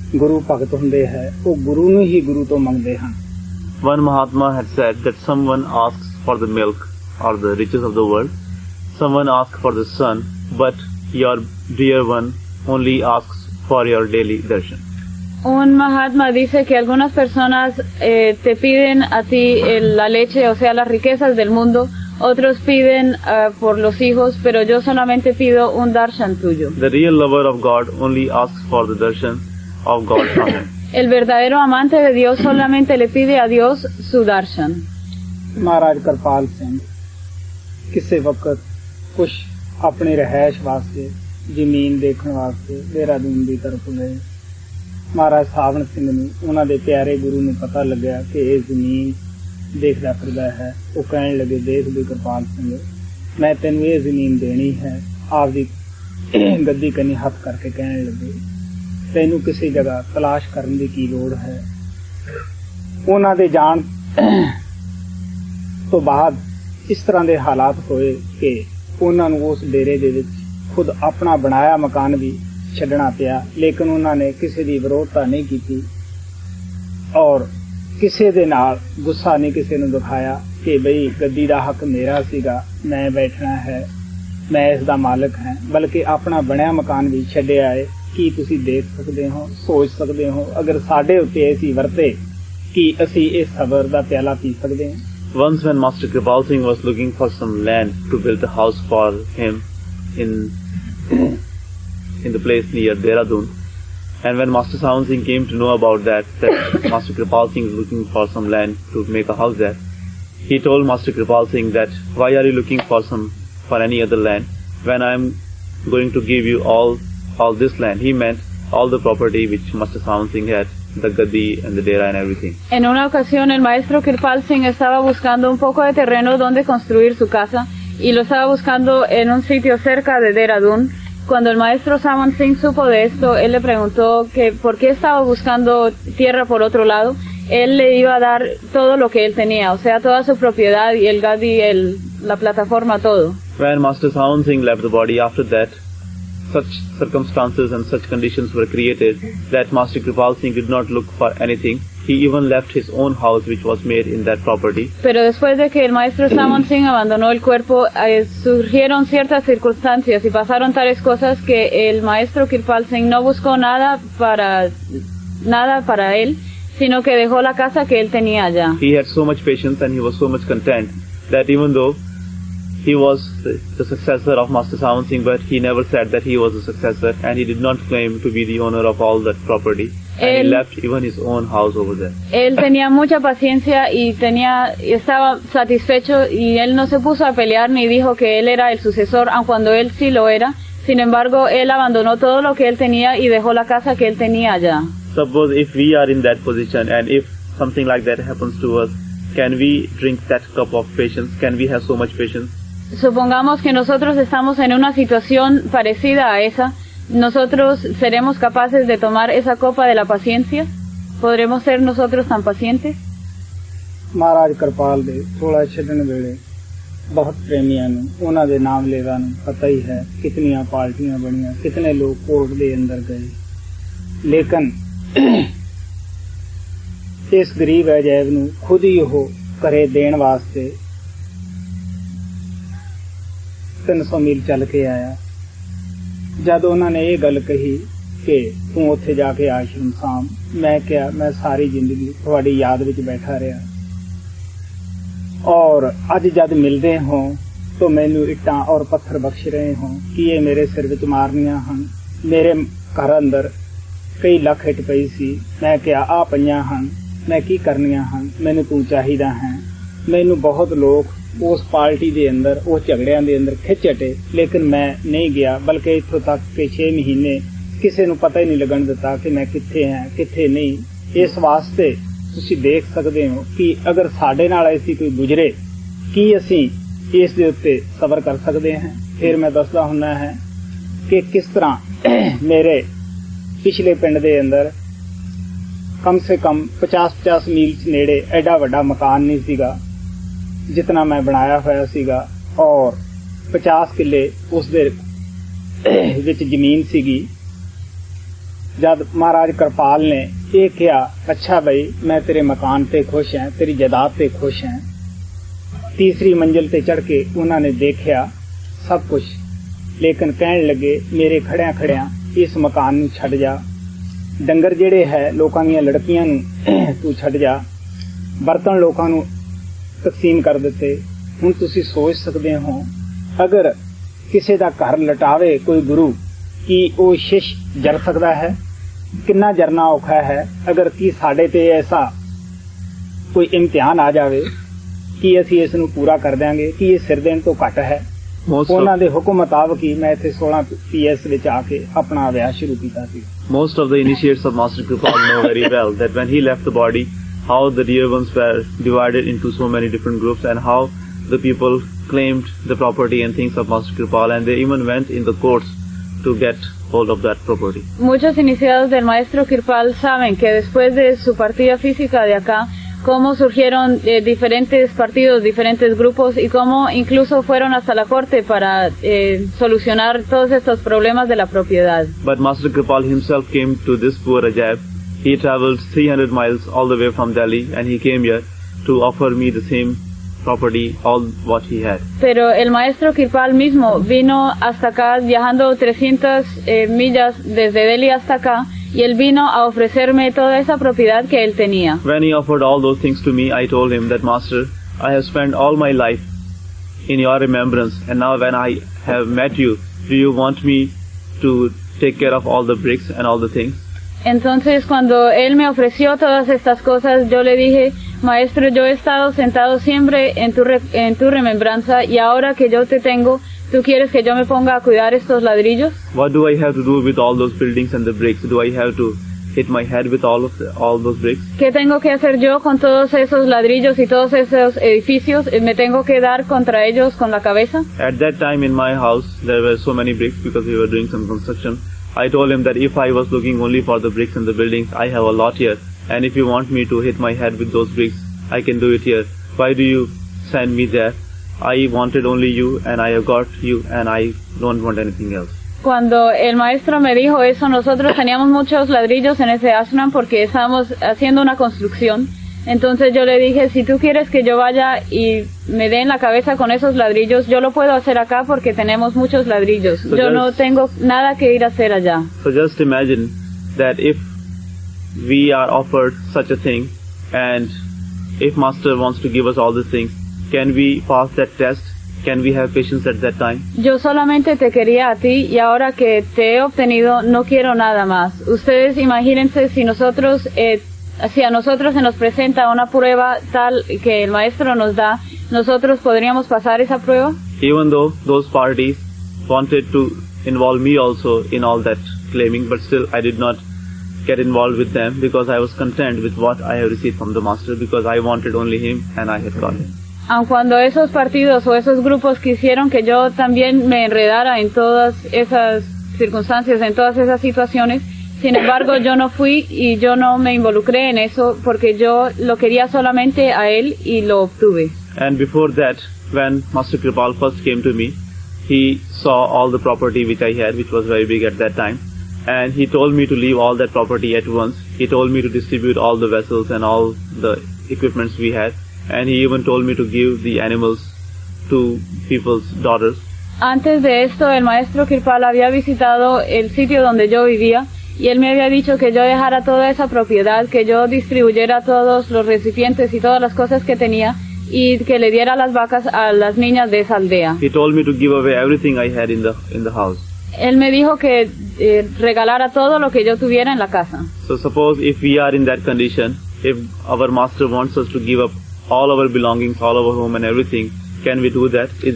ਗੁਰੂ ਭਗਤ ਹੁੰਦੇ ਹੈ ਉਹ ਗੁਰੂ ਨੂੰ ਹੀ ਗੁਰੂ ਤੋਂ ਮੰਗਦੇ ਹਨ। One Mahatma had said that someone asks for the milk or the riches of the world, someone asks for the sun, but your dear one only asks for your daily darshan. Un Mahatma dice que algunas personas te piden a ti la leche, o sea, las riquezas del mundo, otros piden por los hijos, pero yo solamente pido un darshan tuyo. The real lover of God only asks for the darshan of God from him. El verdadero amante de Dios solamente le pide a Dios su darshan. ਮਹਾਰਾਜ ਕਿਰਪਾਲ ਸਿੰਘ ਕਿਸੇ ਵਕਤ ਕੁਛ ਆਪਣੀ ਰਹਿائش ਵਾਸਤੇ ਜ਼ਮੀਨ ਦੇਖਣ ਵਾਸਤੇ ਦੇਹਰਾਦੂਨ ਦੀ ਤਰਫ ਗਏ। ਮਹਾਰਾਜ ਸਾਵਣ ਸਿੰਘ ਨੂੰ ਉਹਨਾਂ ਦੇ ਪਿਆਰੇ ਗੁਰੂ ਨੂੰ ਪਤਾ ਲੱਗਿਆ ਕਿ ਇਹ ਜ਼ਮੀਨ ਦੇਖਦਾ ਫਿਰਦਾ ਹੈ। ਉਹ ਕਹਿਣ ਲੱਗੇ, ਦੇਖ ਵੀ ਕਿਰਪਾਲ ਸਿੰਘ, ਮੈਂ ਤੈਨੂੰ ਇਹ ਜ਼ਮੀਨ ਦੇਣੀ ਹੈ। ਆਪਦੀ ਗੱਦੀ ਕੰਨੀ ਹੱਥ ਕਰਕੇ ਕਹਿਣ ਲੱਗੇ, ਤੈਨੂੰ ਕਿਸੇ ਜਗ੍ਹਾ ਤਲਾਸ਼ ਕਰਨ ਦੀ ਕੀ ਲੋੜ ਹੈ। ਉਹਨਾਂ ਦੇ ਜਾਣ ਤੋਂ ਬਾਅਦ ਇਸ ਤਰ੍ਹਾਂ ਦੇ ਹਾਲਾਤ ਹੋਏ ਕਿ ਉਹਨਾਂ ਨੂੰ ਉਸ ਡੇਰੇ ਦੇ ਵਿੱਚ ਖੁਦ ਆਪਣਾ ਬਣਾਇਆ ਮਕਾਨ ਵੀ ਛੱਡਣਾ ਪਿਆ, ਲੇਕਿਨ ਉਹਨਾਂ ਨੇ ਕਿਸੇ ਦੀ ਵਿਰੋਧਤਾ ਨਹੀਂ ਕੀਤੀ ਔਰ ਕਿਸੇ ਦੇ ਨਾਲ ਗੁੱਸਾ ਨਹੀਂ ਕਿਸੇ ਨੂੰ ਦਿਖਾਇਆ ਕਿ ਬਈ ਗੱਦੀ ਦਾ ਹੱਕ ਮੇਰਾ ਸੀਗਾ, ਮੈਂ ਬੈਠਣਾ ਹੈ, ਮੈਂ ਇਸ ਦਾ ਮਾਲਕ ਹਾਂ, ਬਲਕਿ ਆਪਣਾ ਬਣਿਆ ਮਕਾਨ ਵੀ ਛੱਡਿਆ ਹੈ। ਕੀ ਤੁਸੀਂ ਦੇਖ ਸਕਦੇ ਹੋ, ਸੋਚ ਸਕਦੇ ਹੋ, ਅਗਰ ਸਾਡੇ ਉੱਤੇ ਐਸੀ ਵਰਤੇ ਕਿ ਅਸੀਂ ਇਸ ਸਬਰ ਦਾ ਪਿਆਲਾ ਪੀ ਸਕਦੇ ਹਾਂ। Once when Master Kripal Singh was looking for some land to build a house for him in the place near Dehradun, and when Master Sawan Singh came to know about that Master Kripal Singh is looking for some land to make a house there, he told Master Kripal Singh that why are you looking for any other land when I am going to give you all this land. He meant all the property which Master Sawan Singh had, the gaddi and the dera and everything. En una ocasión el maestro Kirpal Singh estaba buscando un poco de terreno donde construir su casa y lo estaba buscando en un sitio cerca de Dehradun. Cuando el maestro Sawan Singh supo de esto, él le preguntó que por qué estaba buscando tierra por otro lado. Él le iba a dar todo lo que él tenía, o sea, toda su propiedad y el gaddi, la plataforma, todo. When Master Sawan Singh left the body, after that such circumstances and such conditions were created that Master Kripal Singh did not look for anything. He even left his own house which was made in that property. Pero después de que el maestro Sawan Singh abandonó el cuerpo, surgieron ciertas circunstancias y pasaron tales cosas que el maestro Kirpal Singh no buscó nada para él, sino que dejó la casa que él tenía allá. He had so much patience and he was so much content that even though he was the successor of Master Sawan Singh, but he never said that he was the successor, and he did not claim to be the owner of all that property. And he left even his own house over there. Él tenía mucha paciencia y estaba satisfecho y él no se puso a pelear ni dijo que él era el sucesor, aun cuando él sí lo era. Sin embargo, él abandonó todo lo que él tenía y dejó la casa que él tenía allá. Suppose if we are in that position and if something like that happens to us, can we drink that cup of patience? Can we have so much patience? Supongamos que nosotros estamos en una situación parecida a esa, ¿nosotros seremos capaces de tomar esa copa de la paciencia? ¿Podremos ser nosotros tan pacientes? ਮਹਾਰਾਜ ਕਿਰਪਾਲ ਦੇ ਥੋੜਾ ਛੱਡਣ ਵੇਲੇ ਬਹੁਤ ਪ੍ਰੇਮੀਆਂ ਨੂੰ ਉਹਨਾਂ ਦੇ ਨਾਮ ਲੇਵਾ ਨੂੰ ਪਤਾ ਹੀ ਹੈ ਕਿਤਨੀਆਂ ਪਾਰਟੀਆਂ ਬਣੀਆਂ, ਕਿਤਨੇ ਲੋਕ ਕੋਰਟ ਦੇ ਅੰਦਰ ਗਏ, ਲੇਕਿਨ ਇਸ ਗਰੀਬ ਅਜੈਬ ਨੂੰ ਖੁਦ ਹੀ ਉਹ ਘਰੇ ਦੇਣ ਵਾਸਤੇ 300 ਮੀਲ ਚੱਲ ਕੇ ਆਇਆ। ਜਦ ਉਹਨਾਂ ਨੇ ਇਹ ਗੱਲ ਕਹੀ ਕਿ ਤੂੰ ਉੱਥੇ ਜਾ ਕੇ ਆਸ਼ਰਮ ਸਾਂਭ, ਮੈਂ ਕਿਹਾ ਮੈਂ ਸਾਰੀ ਜ਼ਿੰਦਗੀ ਤੁਹਾਡੀ ਯਾਦ ਵਿੱਚ ਬੈਠਾ ਰਿਹਾ ਔਰ ਅੱਜ ਜਦ ਮਿਲਦੇ ਹੋ ਤਾਂ ਮੈਨੂੰ ਇੱਟਾਂ ਔਰ ਪੱਥਰ ਬਖਸ਼ ਰਹੇ ਹੋ ਕਿ ਇਹ ਮੇਰੇ ਸਿਰ ਵਿੱਚ ਮਾਰਨੀਆਂ ਹਨ। ਮੇਰੇ ਘਰ ਅੰਦਰ ਕਈ ਲੱਖ ਇੱਟ ਪਈ ਸੀ, ਮੈਂ ਕਿਹਾ ਆ ਪਈਆਂ ਹਨ, ਮੈਂ ਕੀ ਕਰਨੀਆਂ ਹਨ, ਮੈਨੂੰ ਤੂੰ ਚਾਹੀਦਾ ਹੈ। ਮੈਨੂੰ ਬਹੁਤ ਲੋਕ ਉਸ ਪਾਰਟੀ ਦੇ ਅੰਦਰ ਉਸ ਝਗੜਿਆਂ ਦੇ ਅੰਦਰ ਖਿੱਚ ਹਟੇ, ਲੇਕਿਨ ਮੈਂ ਨਹੀਂ ਗਿਆ, ਬਲਕਿ ਇੱਥੋਂ ਤੱਕ ਕਿ 6 ਮਹੀਨੇ ਕਿਸੇ ਨੂੰ ਪਤਾ ਹੀ ਨਹੀਂ ਲੱਗਣ ਦਿੱਤਾ ਕਿ ਮੈਂ ਕਿੱਥੇ ਹਾਂ ਕਿੱਥੇ ਨਹੀਂ। ਇਸ ਵਾਸਤੇ ਤੁਸੀਂ ਦੇਖ ਸਕਦੇ ਹੋ ਕਿ ਅਗਰ ਸਾਡੇ ਨਾਲ ਐਸੀ ਕੋਈ ਗੁਜ਼ਰੇ ਕੀ ਅਸੀਂ ਇਸ ਦੇ ਉੱਤੇ ਸਬਰ ਕਰ ਸਕਦੇ ਹਾਂ। ਫਿਰ ਮੈਂ ਦੱਸਦਾ ਹੁੰਦਾ ਹੈ ਕਿ ਕਿਸ ਤਰ੍ਹਾਂ ਮੇਰੇ ਪਿਛਲੇ ਪਿੰਡ ਦੇ ਅੰਦਰ ਕਮ ਸੇ ਕਮ 50 ਮੀਲ ਨੇੜੇ ਐਡਾ ਵੱਡਾ ਮਕਾਨ ਨਹੀਂ ਸੀਗਾ ਜਿਤਨਾ ਮੈਂ ਬਣਾਇਆ ਹੋਇਆ ਸੀਗਾ ਔਰ 50 ਕਿੱਲੇ ਉਸ ਦੇ ਵਿੱਚ ਜ਼ਮੀਨ ਸੀਗੀ, जब महाराज कृपाल ने ये किया, अच्छा भाई मैं तेरे मकान ते खुश हैं, तेरी जायदाद ते खुश हैं। तीसरी मंजिल ते चढ़ के उन्होंने देखा सब कुछ, लेकिन कहने लगे मेरे खड़िया खड़िया इस मकान नूं छड्ड जा, डंगर जेड़े है लोकां दीयां लड़कियां नूं तू छड्ड जा, बर्तन लोकां नूं तकसीम कर दिते। हुण तुसीं सोच सकदे हो अगर किसी दा घर लटावे कोई गुरु कि वो शिश जर सकता है, कितना जरना औखा है। अगर कि साडे ते ऐसा कोई इम्तिहान आ जावे कि असीं इस नूं पूरा कर देंगे कि ये सिर देण तो घट है। उन्हां दे हुक्म मुताबिक ही मैं इत्थे 16 PS विच आके अपना अभ्यास शुरू कीता सी। Most of the initiates of Master Kripal know very well that when he left the body, how the dear ones were divided into so many different groups and how the people claimed the property and things of Master Kripal, and they even went in the courts to get hold of that property. Muchos iniciados del Maestro Kripal saben que después de su partida física de acá, cómo surgieron diferentes partidos, diferentes grupos y cómo incluso fueron hasta la corte para solucionar todos estos problemas de la propiedad. But Master Kripal himself came to this poor Ajaib. He travelled 300 miles all the way from Delhi and he came here to offer me the same property, all what he had. Pero el Maestro Kripal mismo vino hasta acá viajando 300 millas desde Delhi hasta acá. Y él vino a ofrecerme toda esa propiedad que él tenía. When he offered all those things to me, I told him that, Master, I have spent all my life in your remembrance, and now when I have met you, do you want me to take care of all the bricks and all the things? Entonces, cuando él me ofreció todas estas cosas, yo le dije, Maestro, yo he estado sentado siempre en tu remembranza, y ahora que yo te tengo, ¿tú quieres que yo me ponga a cuidar estos ladrillos? What do I have to do with all those buildings and the bricks? Do I have to hit my head with all those bricks? ¿Qué tengo que hacer yo con todos esos ladrillos y todos esos edificios? ¿Me tengo que dar contra ellos con la cabeza? At that time in my house, there were so many bricks because we were doing some construction. I told him that if I was looking only for the bricks and the buildings, I have a lot here. And if you want me to hit my head with those bricks, I can do it here. Why do you send me there? I wanted only you and I have got you and I don't want anything else. Cuando el maestro me dijo eso, nosotros teníamos muchos ladrillos en ese ashram porque estábamos haciendo una construcción. Entonces yo le dije, si tú quieres que yo vaya y me dé en la cabeza con esos ladrillos, yo lo puedo hacer acá porque tenemos muchos ladrillos. So yo no tengo nada que ir a hacer allá. So just imagine that if we are offered such a thing and if Master wants to give us all these things, can we pass that test? Can we have patience at that time? Yo solamente te quería a ti y ahora que te he obtenido no quiero nada más. Ustedes imagínense si a nosotros se nos presenta una prueba tal que el maestro nos da, ¿nosotros podríamos pasar esa prueba? Even though those parties wanted to involve me also in all that claiming, but still I did not get involved with them because I was content with what I have received from the Master because I wanted only him and I had got him. Aun cuando esos partidos o esos grupos quisieron que yo también me enredara en todas esas circunstancias, en todas esas situaciones, sin embargo yo no fui y yo no me involucré en eso porque yo lo quería solamente a él y lo obtuve. And before that, when Master Kripal first came to me, he saw all the property which I had, which was very big at that time, and he told me to leave all that property at once. He told me to distribute all the vessels and all the equipments we had. And he even told me to give the animals to people's daughters. Antes de esto, el maestro Kripal había visitado el sitio donde yo vivía y él me había dicho que yo dejara toda esa propiedad, que yo distribuyera todos los recipientes y todas las cosas que tenía y que le diera las vacas a las niñas de esa aldea. He told me to give away everything I had in the house. Él me dijo que regalara todo lo que yo tuviera en la casa. So suppose if we are in that condition, if our master wants us to give up all our belongings, all our home and everything, can we do that? Is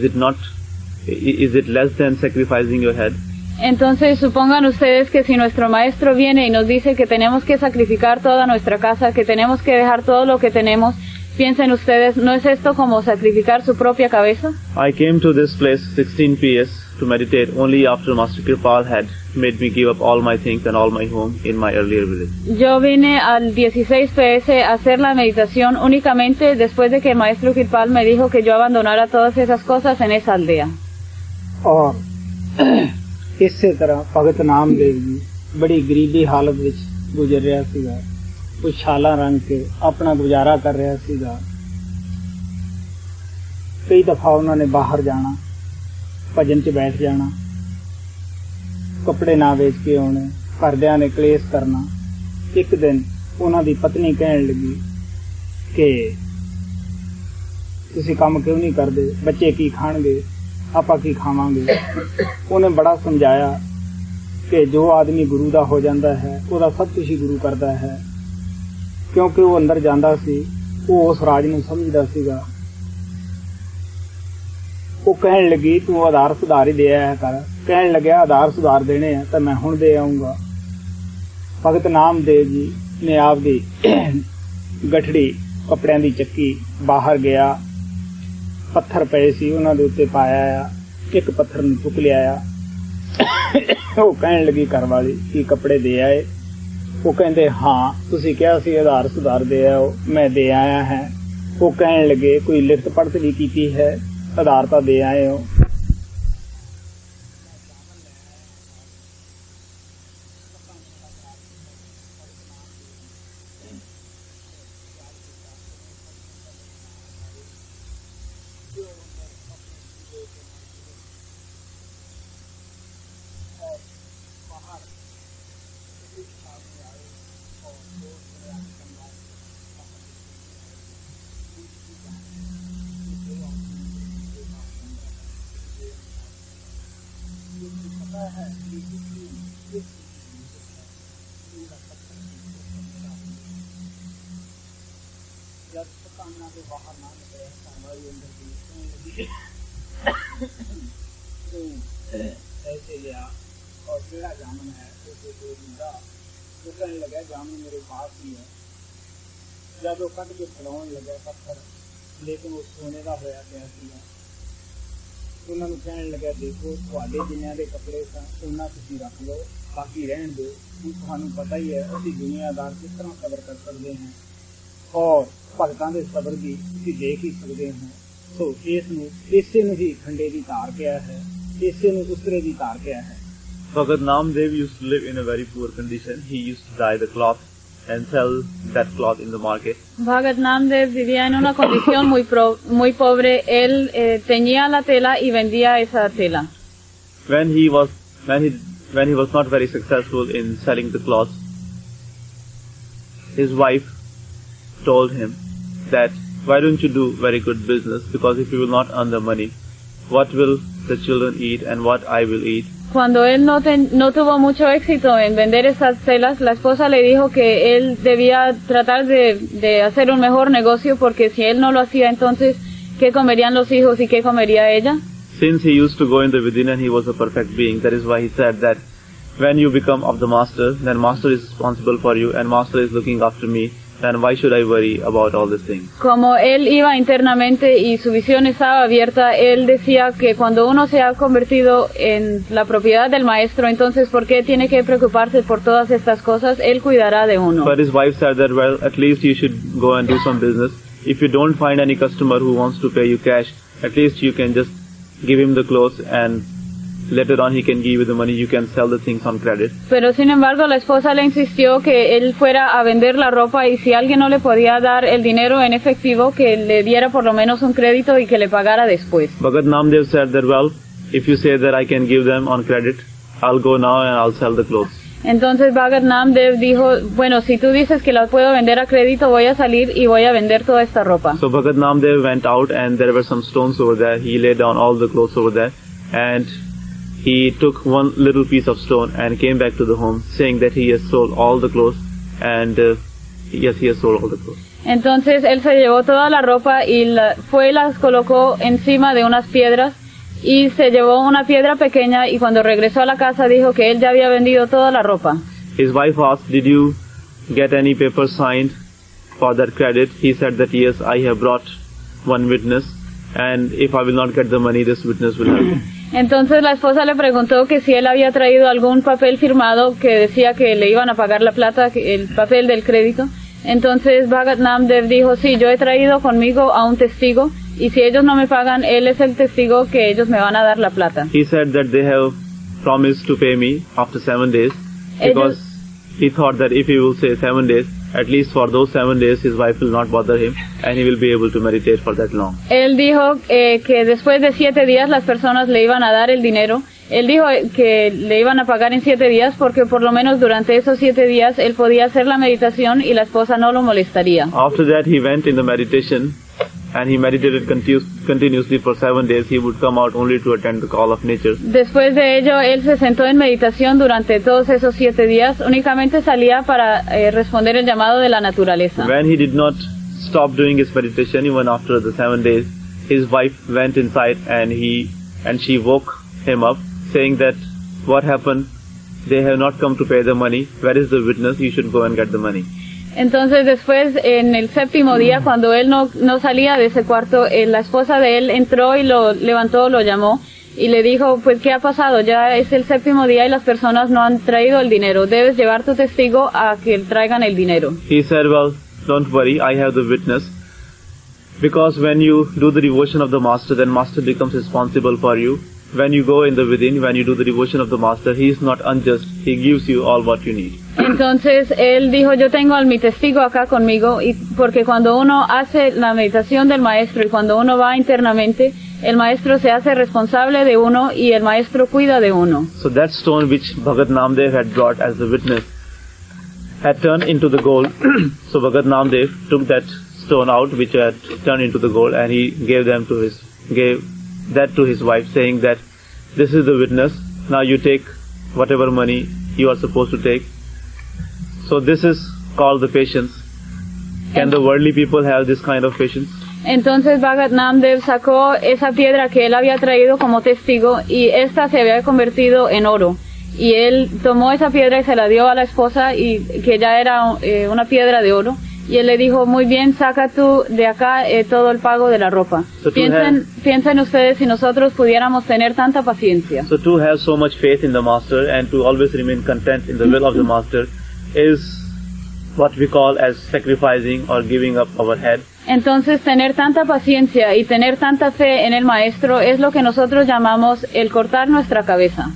it less than sacrificing your head? Entonces supongan ustedes que si nuestro maestro viene y nos dice que tenemos que sacrificar toda nuestra casa, que tenemos que dejar todo lo que tenemos, piensen ustedes, ¿no es esto como sacrificar su propia cabeza? I came to this place 16 PS to meditate only after Master Kripal had made me give up all my things and all my home in my earlier village. Yo vine al 16 PS a hacer la meditación únicamente después de que el maestro Kripal me dijo que yo abandonara todas esas cosas en esa aldea. और इससे तरह भगत नामदेव जी ਬੜੀ ਗਰੀਬੀ ਹਾਲਤ ਵਿੱਚ ਗੁਜ਼ਰ ਰਿਹਾ ਸੀਗਾ। ਕੁਝ ਛਾਲਾਂ ਰੰਗ ਕੇ ਆਪਣਾ ਗੁਜ਼ਾਰਾ ਕਰ ਰਿਹਾ ਸੀਗਾ। ਕਈ ਦਫਾ ਉਹਨਾਂ ਨੇ ਬਾਹਰ ਜਾਣਾ, ਭਜਨ 'ਚ ਬੈਠ ਜਾਣਾ, ਕੱਪੜੇ ਨਾ ਵੇਚ ਕੇ ਆਉਣੇ, ਘਰਦਿਆਂ ਨੇ ਕਲੇਸ਼ ਕਰਨਾ। ਇੱਕ ਦਿਨ ਉਹਨਾਂ ਦੀ ਪਤਨੀ ਕਹਿਣ ਲੱਗੀ ਕਿ ਤੁਸੀਂ ਕੰਮ ਕਿਉਂ ਨਹੀਂ ਕਰਦੇ, ਬੱਚੇ ਕੀ ਖਾਣਗੇ, ਆਪਾਂ ਕੀ ਖਾਵਾਂਗੇ। ਉਹਨੇ ਬੜਾ ਸਮਝਾਇਆ ਕਿ ਜੋ ਆਦਮੀ ਗੁਰੂ ਦਾ ਹੋ ਜਾਂਦਾ ਹੈ ਉਹਦਾ ਸਭ ਕੁਝ ਹੀ ਗੁਰੂ ਕਰਦਾ ਹੈ, ਕਿਉਂਕਿ ਉਹ ਅੰਦਰ ਜਾਂਦਾ ਸੀ, ਉਹ ਉਸ ਰਾਜ ਨੂੰ ਸਮਝਦਾ ਸੀਗਾ। ਉਹ ਕਹਿਣ ਲੱਗੀ ਤੂੰ ਆਧਾਰ ਸੁਧਾਰ ਹੀ ਦੇ ਆਇਆ ਕਰ। ਕਹਿਣ ਲੱਗਿਆ ਆਧਾਰ ਸੁਧਾਰ ਦੇਣੇ ਆ ਤਾਂ ਮੈਂ ਹੁਣ ਦੇ ਆਊਂਗਾ। ਭਗਤ ਨਾਮਦੇਵ ਜੀ ਨੇ ਆਪਦੀ ਗਠੜੀ ਕੱਪੜਿਆਂ ਦੀ ਚੱਕੀ ਬਾਹਰ ਗਿਆ, ਪੱਥਰ ਪਏ ਸੀ ਉਹਨਾਂ ਦੇ ਉੱਤੇ ਪਾਇਆ ਆ, ਇੱਕ ਪੱਥਰ ਨੂੰ ਚੁੱਕ ਲਿਆਇਆ। ਉਹ ਕਹਿਣ ਲੱਗੀ ਘਰ ਵਾਲੀ ਕੀ ਕੱਪੜੇ ਦੇ ਆਏ? ਉਹ ਕਹਿੰਦੇ ਹਾਂ ਤੁਸੀਂ ਕਿਹਾ ਸੀ ਆਧਾਰ ਸੁਧਾਰ ਦੇ ਆਓ, ਮੈਂ ਦੇ ਆਇਆ ਹੈ। ਉਹ ਕਹਿਣ ਲੱਗੇ ਕੋਈ ਲਿਖਤ ਪੜ੍ਹਤ ਵੀ ਕੀਤੀ ਹੈ, ਆਧਾਰ ਤਾਂ ਦੇ ਆਏ ਹੋ। ऐसे गया और केड़ा जामन है तो दूसरा वो कहने लगा जामन मेरे पास ही है। जब वो कट के फैलाने लगा पत्थर, लेकिन वो सोने का होया गया सीगा। उन्होंने कहने लगा देखो थोड़े जिन्हों के कपड़े उन्ना तुम रख लो, बाकी रहन दो। थानू पता ही है असी दुनियादार किस तरह कदर कर सकते हैं और भगतां दे सबर की तुसीं देख ही सकते हैं। तो इसे ही खंडे की धार किया है, इसे उसरे की धार किया है। Bhagat Namdev used to live in a very poor condition. He used to dye the cloth and sell that cloth in the market. Bhagat Namdev vivía en una condición muy pobre. Él teñía la tela y vendía esa tela. When he was not very successful in selling the cloth, his wife told him that why don't you do very good business, because if you will not earn the money, what will the children eat and what I will eat. Cuando él no tuvo mucho éxito en vender esas telas, la esposa le dijo que él debía tratar de hacer un mejor negocio, porque si él no lo hacía, entonces ¿qué comerían los hijos y qué comería ella? Since he used to go in the within and he was a perfect being, that is why he said that when you become of the master, then master is responsible for you and master is looking after me, then why should I worry about all these things? Como él iba internamente y su visión estaba abierta, él decía que cuando uno se ha convertido en la propiedad del maestro, entonces ¿por qué tiene que preocuparse por todas estas cosas? Él cuidará de uno. But his wife said that, well, at least you should go and do some business. If you don't find any customer who wants to pay you cash, at least you can just give him the clothes and later on he can give you the money, you can sell the things on credit. Pero sin embargo la esposa le insistió que él fuera a vender la ropa, y si alguien no le podía dar el dinero en efectivo, que le diera por lo menos un crédito y que le pagara después. Bhagat Namdev said that, well, if you say that I can give them on credit, I'll go now and I'll sell the clothes. Entonces Bhagat Namdev dijo, bueno, si tú dices que las puedo vender a crédito, voy a salir y voy a vender toda esta ropa. So Bhagat Namdev went out and there were some stones over there. He laid down all the clothes over there and he took one little piece of stone and came back to the home saying that he has sold all the clothes and yes, he has sold all the clothes. Entonces él se llevó toda la ropa y fue y las colocó encima de unas piedras y se llevó una piedra pequeña, y cuando regresó a la casa dijo que él ya había vendido toda la ropa. His wife asked, did you get any paper signed for that credit? He said that yes, I have brought one witness and if I will not get the money, this witness will help. Entonces la esposa le preguntó que si él había traído algún papel firmado que decía que le iban a pagar la plata, el papel del crédito. Entonces Bhagat Namdev dijo, sí, yo he traído conmigo a un testigo, y si ellos no me pagan, él es el testigo que ellos me van a dar la plata. He said that they have promised to pay me after 7 days. because he thought that if he will say 7 days, at least for those 7 days his wife will not bother him and he will be able to meditate for that long. Él dijo que después de 7 días las personas le iban a dar el dinero. Él dijo que le iban a pagar en 7 días porque por lo menos durante esos 7 días él podía hacer la meditación y la esposa no lo molestaría. After that he went in the meditation and he meditated continuously for 7 days. He would come out only to attend the call of nature. Después de ello, él se sentó en meditación durante todos esos 7 días. Únicamente salía para responder el llamado de la naturaleza. When he did not stop doing his meditation, even after the 7 days, his wife went inside and she woke him up, saying that, "What happened? They have not come to pay the money. Where is the witness? You should go and get the money." Entonces después, en el 7º día, cuando él no salía de ese cuarto, la esposa de él entró y lo levantó, lo llamó y le dijo, pues ¿qué ha pasado? Ya es el 7º día y las personas no han traído el dinero. Debes llevar tu testigo a que traigan el dinero. He said, "Well, don't worry, I have the witness. Because when you do the devotion of the master, then master becomes responsible for you. When you go in the within, when you do the devotion of the master, he is not unjust. He gives you all what you need." Entonces él dijo, yo tengo a mi testigo acá conmigo, y porque cuando uno hace la meditación del maestro y cuando uno va internamente, el maestro se hace responsable de uno y el maestro cuida de uno. So that stone which Bhagat Namdev had brought as the witness had turned into the gold. So Bhagat Namdev took that stone out which had turned into the gold and he gave that to his wife, saying that this is the witness. Now you take whatever money you are supposed to take. So this is called the patience. Can the worldly people have this kind of patience? Entonces Bhagat Namdev sacó esa piedra que él había traído como testigo y esta se había convertido en oro. Y él tomó esa piedra y se la dio a la esposa, y que ya era una piedra de oro. Y él le dijo, muy bien, saca tú de acá todo el pago de la ropa. So Piensen ustedes si nosotros pudiéramos tener tanta paciencia. So to have so much faith in the master and to always remain content in the will of the master is what we call as sacrificing or giving up our head. Entonces tener tanta paciencia y tener tanta fe en el maestro es lo que nosotros llamamos el cortar nuestra cabeza.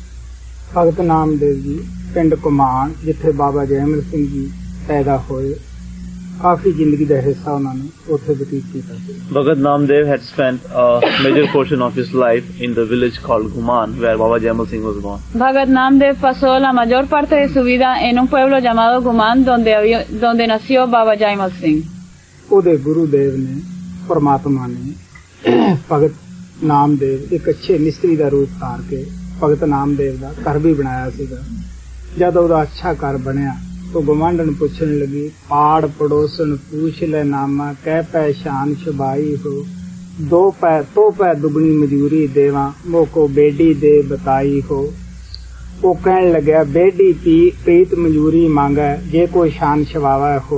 ਭਗਤ ਨਾਮਦੇਵ ਜੀ ਪਿੰਡ ਕੁਮਾਨ ਜਿੱਥੇ ਬਾਬਾ ਜੈਮਲ ਸਿੰਘ ਜੀ ਪੈਦਾ ਹੋਏ ਕਾਫੀ ਜ਼ਿੰਦਗੀ ਦਾ ਹਿੱਸਾ ਉਹਨਾਂ ਨੇ ਉੱਥੇ ਬਤੀਤ ਕੀਤਾ ਸੀ। Bhagat Namdev had spent a major portion of his life in the village called Guman, where Baba Jaimal Singh was born. Bhagat Namdev pasó la mayor parte de su vida en un pueblo llamado Guman, donde nació Baba Jaimal Singh. ਉਹਦੇ ਗੁਰੂਦੇਵ ਨੇ ਪਰਮਾਤਮਾ ਨੇ ਭਗਤ ਨਾਮਦੇਵ ਇੱਕ ਅੱਛੇ ਮਿਸਤਰੀ ਦਾ ਰੂਪ ਧਾਰ ਕੇ ਭਗਤ ਨਾਮਦੇਵ ਦਾ ਘਰ ਵੀ ਬਣਾਇਆ ਸੀਗਾ। ਜਦ ਉਹਦਾ ਅੱਛਾ ਘਰ ਬਣਿਆ तो गवांढन पूछन लगी, पाड़ पड़ोसन पूछ ले नामा, कह पहचान छुबाई हो, तो पै दुगनी मजूरी देवा, मोको बेडी दे बताई हो। वो कहन लग्या, बेडी प्रीत मजूरी मांगे, जे कोई शान छवावा हो,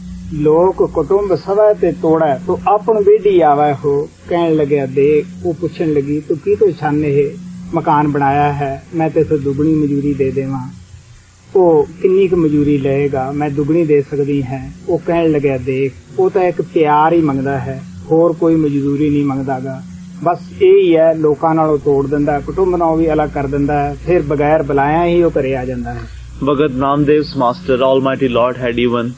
लोक कुटुंब सवै ते तोड़ा तो अपन बेडी आवा हो। कहन लग्या देख, वो पूछन लगी, तू की तो छाने है मकान बनाया है, मैं तेरे दुगनी मजूरी दे देवा। वो किन्नी क मजूरी लेगा, मैं दुगनी दे सकती है। वो कहन लग्या देख, वो तो एक प्यार ही मंगदा है, होर कोई मजदूरी नहीं मंगदागा, बस यही है, लोकां नालों तोड़ दिंदा है, कुटुंब नालों भी अलग कर दिंदा है, फिर बगैर बुलाया ही वो घरे आ जांदा है। Bhagat Namdev's master, Almighty Lord, had even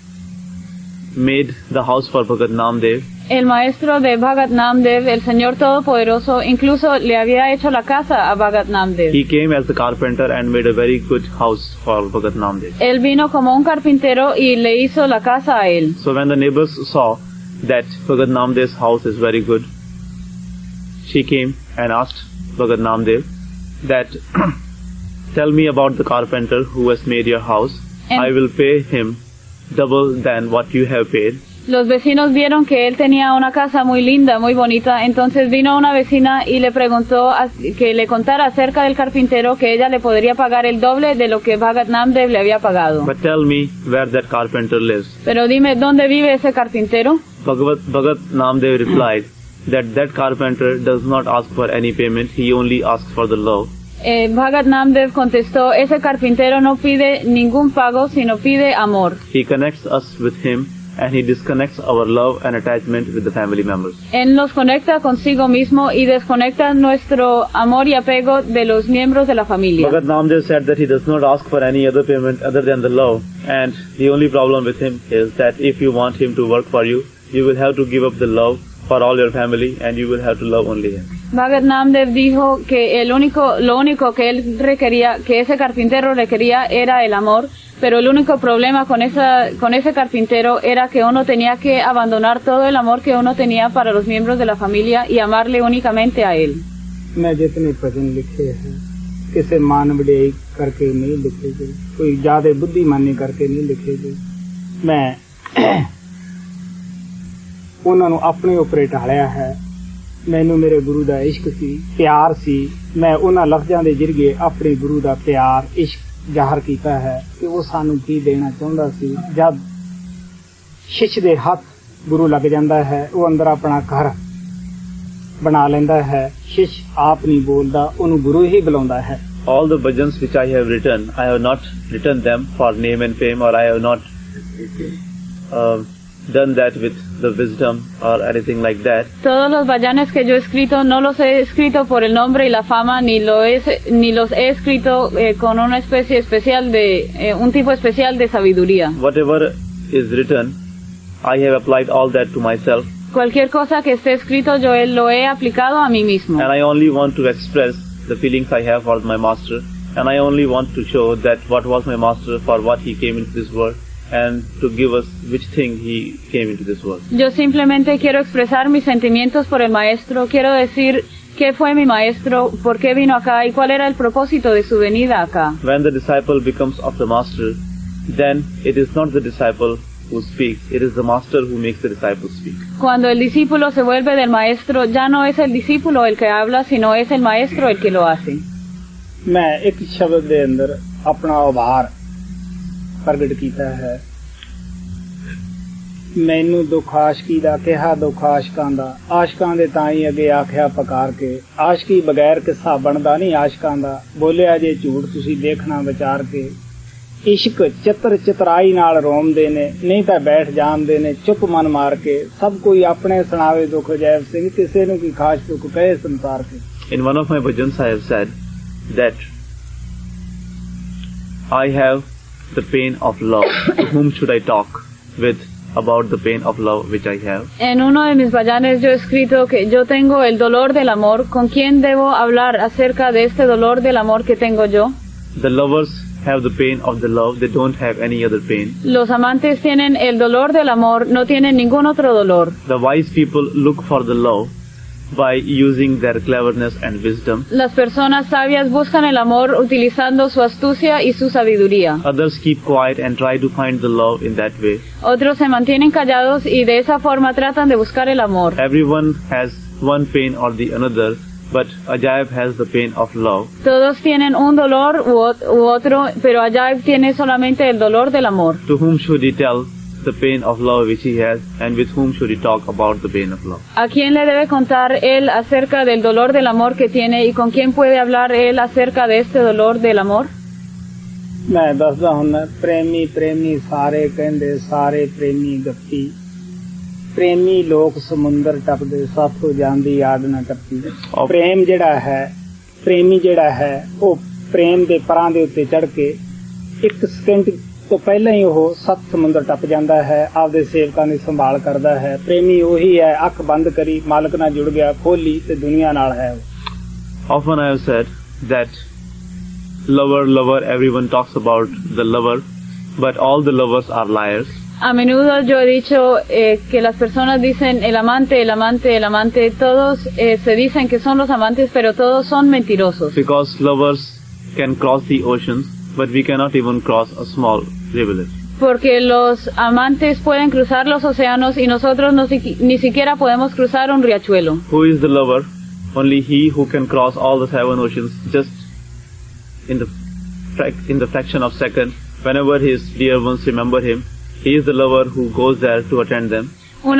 made the house for Bhagat Namdev. El maestro de Bhagat Namdev, el Señor Todopoderoso, incluso le había hecho la casa a Bhagat Namdev. He came as the carpenter and made a very good house for Bhagat Namdev. Él vino como un carpintero y le hizo la casa a él. So when the neighbors saw that Bhagat Namdev's house is very good, she came and asked Bhagat Namdev that, tell me about the carpenter who has made your house. I will pay him double than what you have paid. Los vecinos vieron que él tenía una casa muy linda, muy bonita, entonces vino una vecina y le preguntó que le contara acerca del carpintero, que ella le podría pagar el doble de lo que Bhagat Namdev le había pagado. But tell me where that carpenter lives. Pero dime, ¿dónde vive ese carpintero? Bhagat Namdev replied that carpenter does not ask for any payment, he only asks for the love. Bhagat Namdev contestó, ese carpintero no pide ningún pago, sino pide amor. He connects us with him and he disconnects our love and attachment with the family members. Él nos conecta consigo mismo y desconecta nuestro amor y apego de los miembros de la familia. Bhagat Namdev said that he does not ask for any other payment other than the love, and the only problem with him is that if you want him to work for you, you will have to give up the love for all your family and you will have to love only him. Bhagat Namdev dijo que lo único que él requería, que ese carpintero requería era el amor, pero el único problema con ese carpintero era que uno tenía que abandonar todo el amor que uno tenía para los miembros de la familia y amarle únicamente a él. मैं जितने भजन लिखे हैं किसी मान वडियाई करके नहीं लिखे गए, कोई ज्यादा बुद्धिमानी करके नहीं लिखे गए। मैं ਉਹਨਾਂ ਨੂੰ ਆਪਣੇ ਉੱਪਰ ਢਾਲਿਆ ਹੈ। ਮੈਨੂੰ ਮੇਰੇ ਗੁਰੂ ਦਾ ਇਸ਼ਕ ਸੀ, ਪਿਆਰ ਸੀ। ਮੈਂ ਉਹਨਾਂ ਲਫ਼ਜ਼ਾਂ ਦੇ ਜ਼ਰੀਏ ਆਪਣੇ ਗੁਰੂ ਦਾ ਪਿਆਰ, ਇਸ਼ਕ ਜ਼ਾਹਰ ਕੀਤਾ ਹੈ ਕਿ ਉਹ ਸਾਨੂੰ ਕੀ ਦੇਣਾ ਚਾਹੁੰਦਾ ਸੀ। ਜਦ ਸ਼ਿਸ਼ ਦੇ ਹੱਥ ਗੁਰੂ ਲੱਗ ਜਾਂਦਾ ਹੈ, ਉਹ ਅੰਦਰ ਆਪਣਾ ਘਰ ਬਣਾ ਲੈਂਦਾ ਹੈ। ਸ਼ਿਸ਼ ਆਪ ਨਹੀਂ ਬੋਲਦਾ, ਉਹਨੂੰ ਗੁਰੂ ਹੀ ਬੁਲਾਉਂਦਾ ਹੈ। All the bhajans which I have not written them for name and fame, or I have not done that with the wisdom or anything like that. Todos los bhajanes que yo he escrito no los he escrito por el nombre y la fama, ni los he escrito con una especie especial de un tipo especial de sabiduría. Whatever is written, I have applied all that to myself. Cualquier cosa que esté escrito yo lo he aplicado a mí mismo. And I only want to express the feelings I have for my master, and I only want to show that what was my master, for what he came into this world, and to give us which thing he came into this world. Yo simplemente quiero expresar mis sentimientos por el maestro, quiero decir qué fue mi maestro, por qué vino acá y cuál era el propósito de su venida acá. When the disciple becomes of the master, then it is not the disciple who speaks, it is the master who makes the disciple speak. Cuando el discípulo se vuelve del maestro, ya no es el discípulo el que habla, sino es el maestro el que lo hace. मैं एक शब्द दे अंदर अपना आभार ਪ੍ਰਗਟ ਕੀਤਾ ਹੈ। ਮੈਨੂੰ ਦੁੱਖ ਆਸ਼ਕੀ ਦਾ ਕਿਹਾ, ਦੁੱਖ ਆਸ਼ਕਾਂ ਦਾ, ਆਸ਼ਕਾਂ ਦੇ ਤਾਂ ਹੀ ਅੱਗੇ ਆਖਿਆ ਪਕਾਰ ਕੇ, ਆਸ਼ਕੀ ਬਗੈਰ ਕਿੱਸਾ ਬਣਦਾ ਨਹੀਂ ਆਸ਼ਕਾਂ ਦਾ, ਬੋਲਿਆ ਜੇ ਝੂਠ ਤੁਸੀਂ ਦੇਖਣਾ ਵਿਚਾਰ ਕੇ। ਇਸ਼ਕ ਚਿੱਤਰ ਚਿਤਰਾਈ ਨਾਲ ਰੋਮਦੇ ਨੇ, ਨਹੀਂ ਤਾਂ ਬੈਠ ਜਾਂਦੇ ਨੇ ਚੁੱਪ ਮਨ ਮਾਰ ਕੇ। ਸਭ ਕੋਈ ਆਪਣੇ ਸੁਣਾਵੇ ਦੁੱਖ ਜੈਬ ਸਿੰਘ, ਕਿਸੇ ਨੂੰ ਕੀ ਖਾਸ ਦੁੱਖ ਕਹੇ ਸੰਸਾਰ ਕੇ। In one of my bhajans I have said that I have the pain of love. To whom should I talk with about the pain of love which I have? En uno de mis bhajanes yo he escrito que yo tengo el dolor del amor. ¿Con quién debo hablar acerca de este dolor del amor que tengo yo? The lovers have the pain of the love. They don't have any other pain. Los amantes tienen el dolor del amor, no tienen ningún otro dolor. The wise people look for the love by using their cleverness and wisdom. Las personas sabias buscan el amor utilizando su astucia y su sabiduría. Others keep quiet and try to find the love in that way. Otros se mantienen callados y de esa forma tratan de buscar el amor. Everyone has one pain or the another, but Ajaib has the pain of love. Todos tienen un dolor u otro, pero Ajaib tiene solamente el dolor del amor. To whom should he tell the pain of love which he has, and with whom should he talk about the pain of love? ¿A quién le debe contar él acerca del dolor del amor que tiene y con quién puede hablar él acerca de este dolor del amor? मैं दसदा हुन्ना प्रेमी प्रेमी सारे कहंदे सारे प्रेमी गप्पी प्रेमी लोक समुंदर टपदे साथों जांदी याद ना टप्पी। प्रेम जेड़ा है, प्रेमी जेड़ा है, वो प्रेम दे परां दे उत्ते चढ़ के एक सेकंड तो पहले ही वो 7 समुंदर टप जाता है, आपदे सेवकां दी संभाल करदा है। प्रेमी वही है, अख बंद करी मालक नाल जुड़ गया, खोली ते दुनिया नाल है। Often I have said that lover, everyone talks about the lover, but all the lovers are liars. A menudo yo he dicho que las personas dicen el amante, el amante, el amante. Todos se dicen que son los amantes, pero todos son mentirosos. Because lovers can cross the oceans, but we cannot even cross a small rivulet. Porque los amantes pueden cruzar los océanos y nosotros ni siquiera podemos cruzar un riachuelo. Who is the lover? Only he who can cross all the 7 oceans just in the fraction of second. Whenever his dear ones remember him, he is the lover who goes there to attend them. Un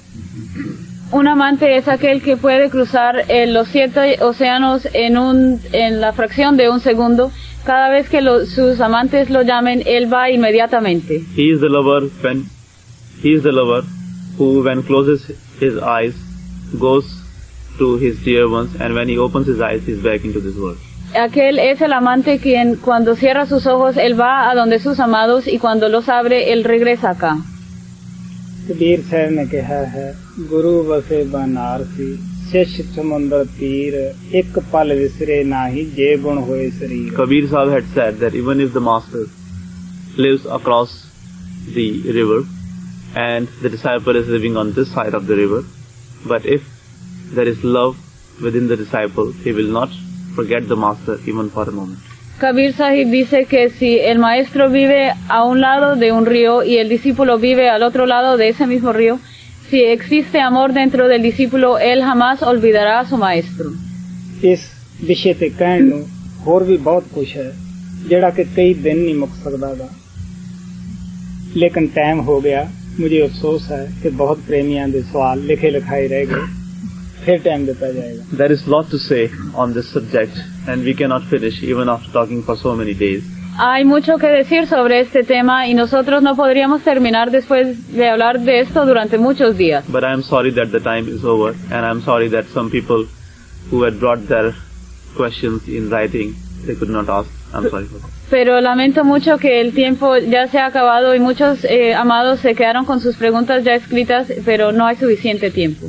amante es aquel que puede cruzar los 7 océanos en la fracción de un segundo. Cada vez que sus amantes lo llamen, él va inmediatamente. He is the lover when He is the lover who, when closes his eyes, goes to his dear ones, and when he opens his eyes, he is back into this world. Aquel es el amante quien cuando cierra sus ojos, él va a donde sus amados y cuando los abre, él regresa acá. Kabir ਸਾਹਿਬ ਨੇ ਕਿਹਾ ਹੈ ਗੁਰੂ ਵਸੇ ਬਨਾਰਸੀ ਸ਼ਿਸ਼ ਸਮੁੰਦਰ ਤੀਰ ਇੱਕ ਪਲ ਵਿਸਰੇ ਨਾਹੀ ਜੇ ਗੁਣ ਹੋਏ ਸਰੀਰ. Kabir Sahib had said that even if the master lives across the river and the disciple is living on this side of the river, but if there is love within the disciple, he will not forget the master even for a moment. Kabir Sahib dice que si el maestro vive a un lado de un río y el discípulo vive al otro lado de ese mismo río, si existe amor dentro del discípulo, él jamás olvidará a su maestro. ਇਸ ਵਿਸ਼ੇ ਤੇ ਕਹਿਣ ਨੂੰ ਹੋਰ ਵੀ ਬਹੁਤ ਕੁਝ ਹੈ ਜਿਹੜਾ ਕਿ ਕਈ ਦਿਨ ਨਹੀਂ ਮੁੱਕ ਸਕਦਾ ਗਾ, ਲੇਕਿਨ ਟਾਈਮ ਹੋ ਗਿਆ. मुझे अफसोस है कि बहुत प्रेमियों के सवाल लिखे लिखाए रह गए, फिर टाइम देता जाएगा. There is a lot to say on this subject and we cannot finish even after talking for so many days. Hay mucho que decir sobre este tema y nosotros no podríamos terminar después de hablar de esto durante muchos días. But I am sorry that the time is over, and I am sorry that some people who had brought their questions in writing, they could not ask. I am sorry for that. Pero lamento mucho que el tiempo ya se ha acabado y muchos amados se quedaron con sus preguntas ya escritas, pero no hay suficiente tiempo.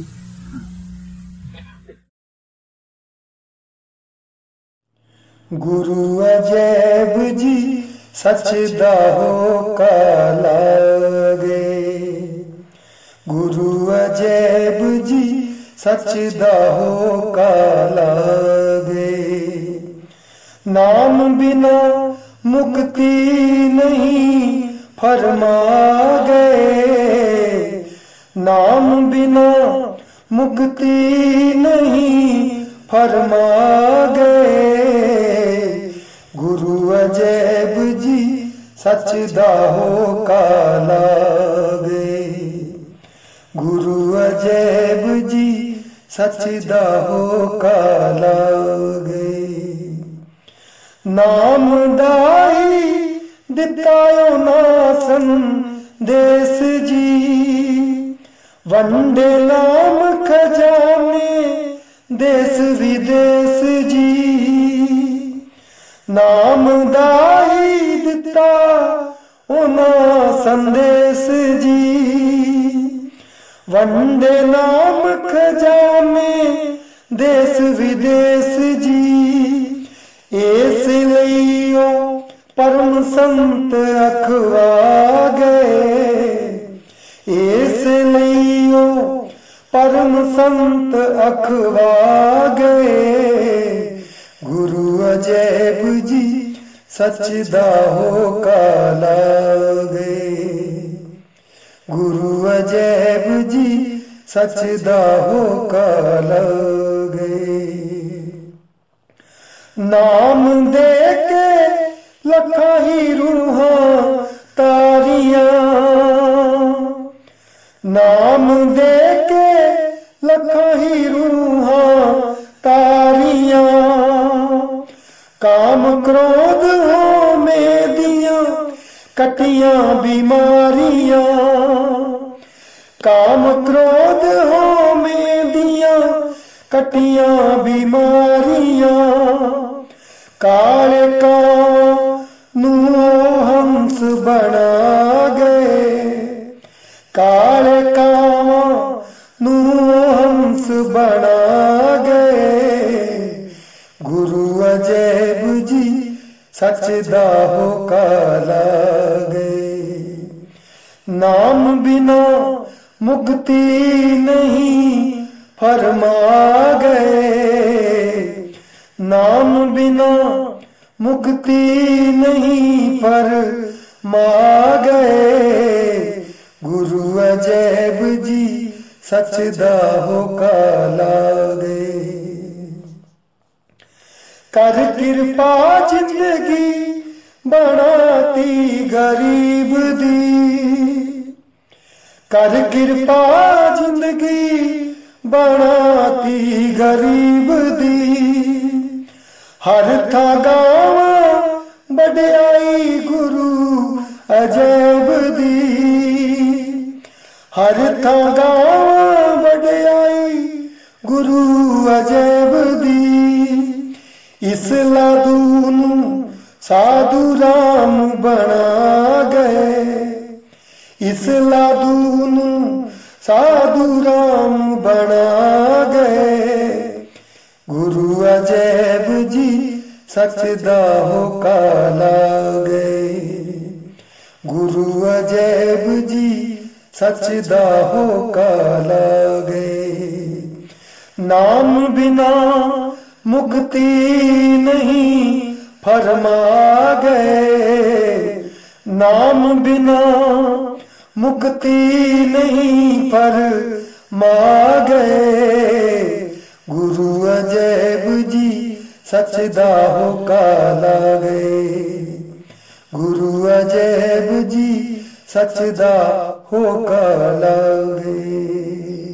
गुरु अजैब जी सच दाहो का लागे, गुरु अजैब जी सच दाहो का लागे, नाम बिना मुक्ति नहीं फरमा गए, नाम बिना मुक्ति नहीं फरमा गए, गुरु अजैब जी सच दाहो का लागे, गुरु अजैब जी सच दाहो का लागे, नाम दाई दितायो ना संदेश जी, वंडे नाम खजाने देश विदेश जी, नाम दाई दिता ओना संदेश जी, वंडे नाम खजाने देश विदेश जी, इस लियो परम संत अखवा गए, इस लियो परम संत अखवा गए, गुरु अजैब जी सच दाहो का लागे, गुरु अजैब जी सच दाहो का लागे, नाम दे के लखा ही रूहां तारियां, नाम दे के लखा ही रूहां तारियां, काम क्रोध हो में दियां कटियां बीमारियां, काम क्रोध हो में दियां कटियां बीमारियां, काले कानू हंस बना गए, काले कानू हंस बना गए, गुरु अजैब जी सच दाहो का लागे, नाम बिना मुक्ति नहीं फरमा गए, नाम बिना मुक्ति नहीं फरमा गए, गुरु अजैब जी सच दाहो का लागे, कर कृपा जिंदगी बनाती गरीब दी, कर कृपा जिंदगी बनाती गरीब दी, हर था गावा बड़ाई गुरु अजैब दी, हर था गावा वडियाई गुरु अजैब दी। इस लादू नू साधु राम बना गए। इस लादू नू साधु राम बना गए। गुरु अजैब जी सच दा होका ला गए। गुरु अजैब जी सच दा होका ला गए। नाम बिना मुक्ति नहीं फरमा गए। नाम बिना मुक्ति नहीं फरमा गए। गुरु अजैब जी सच दा होका ला गए। गुरु अजैब जी सच दा होका ला गए।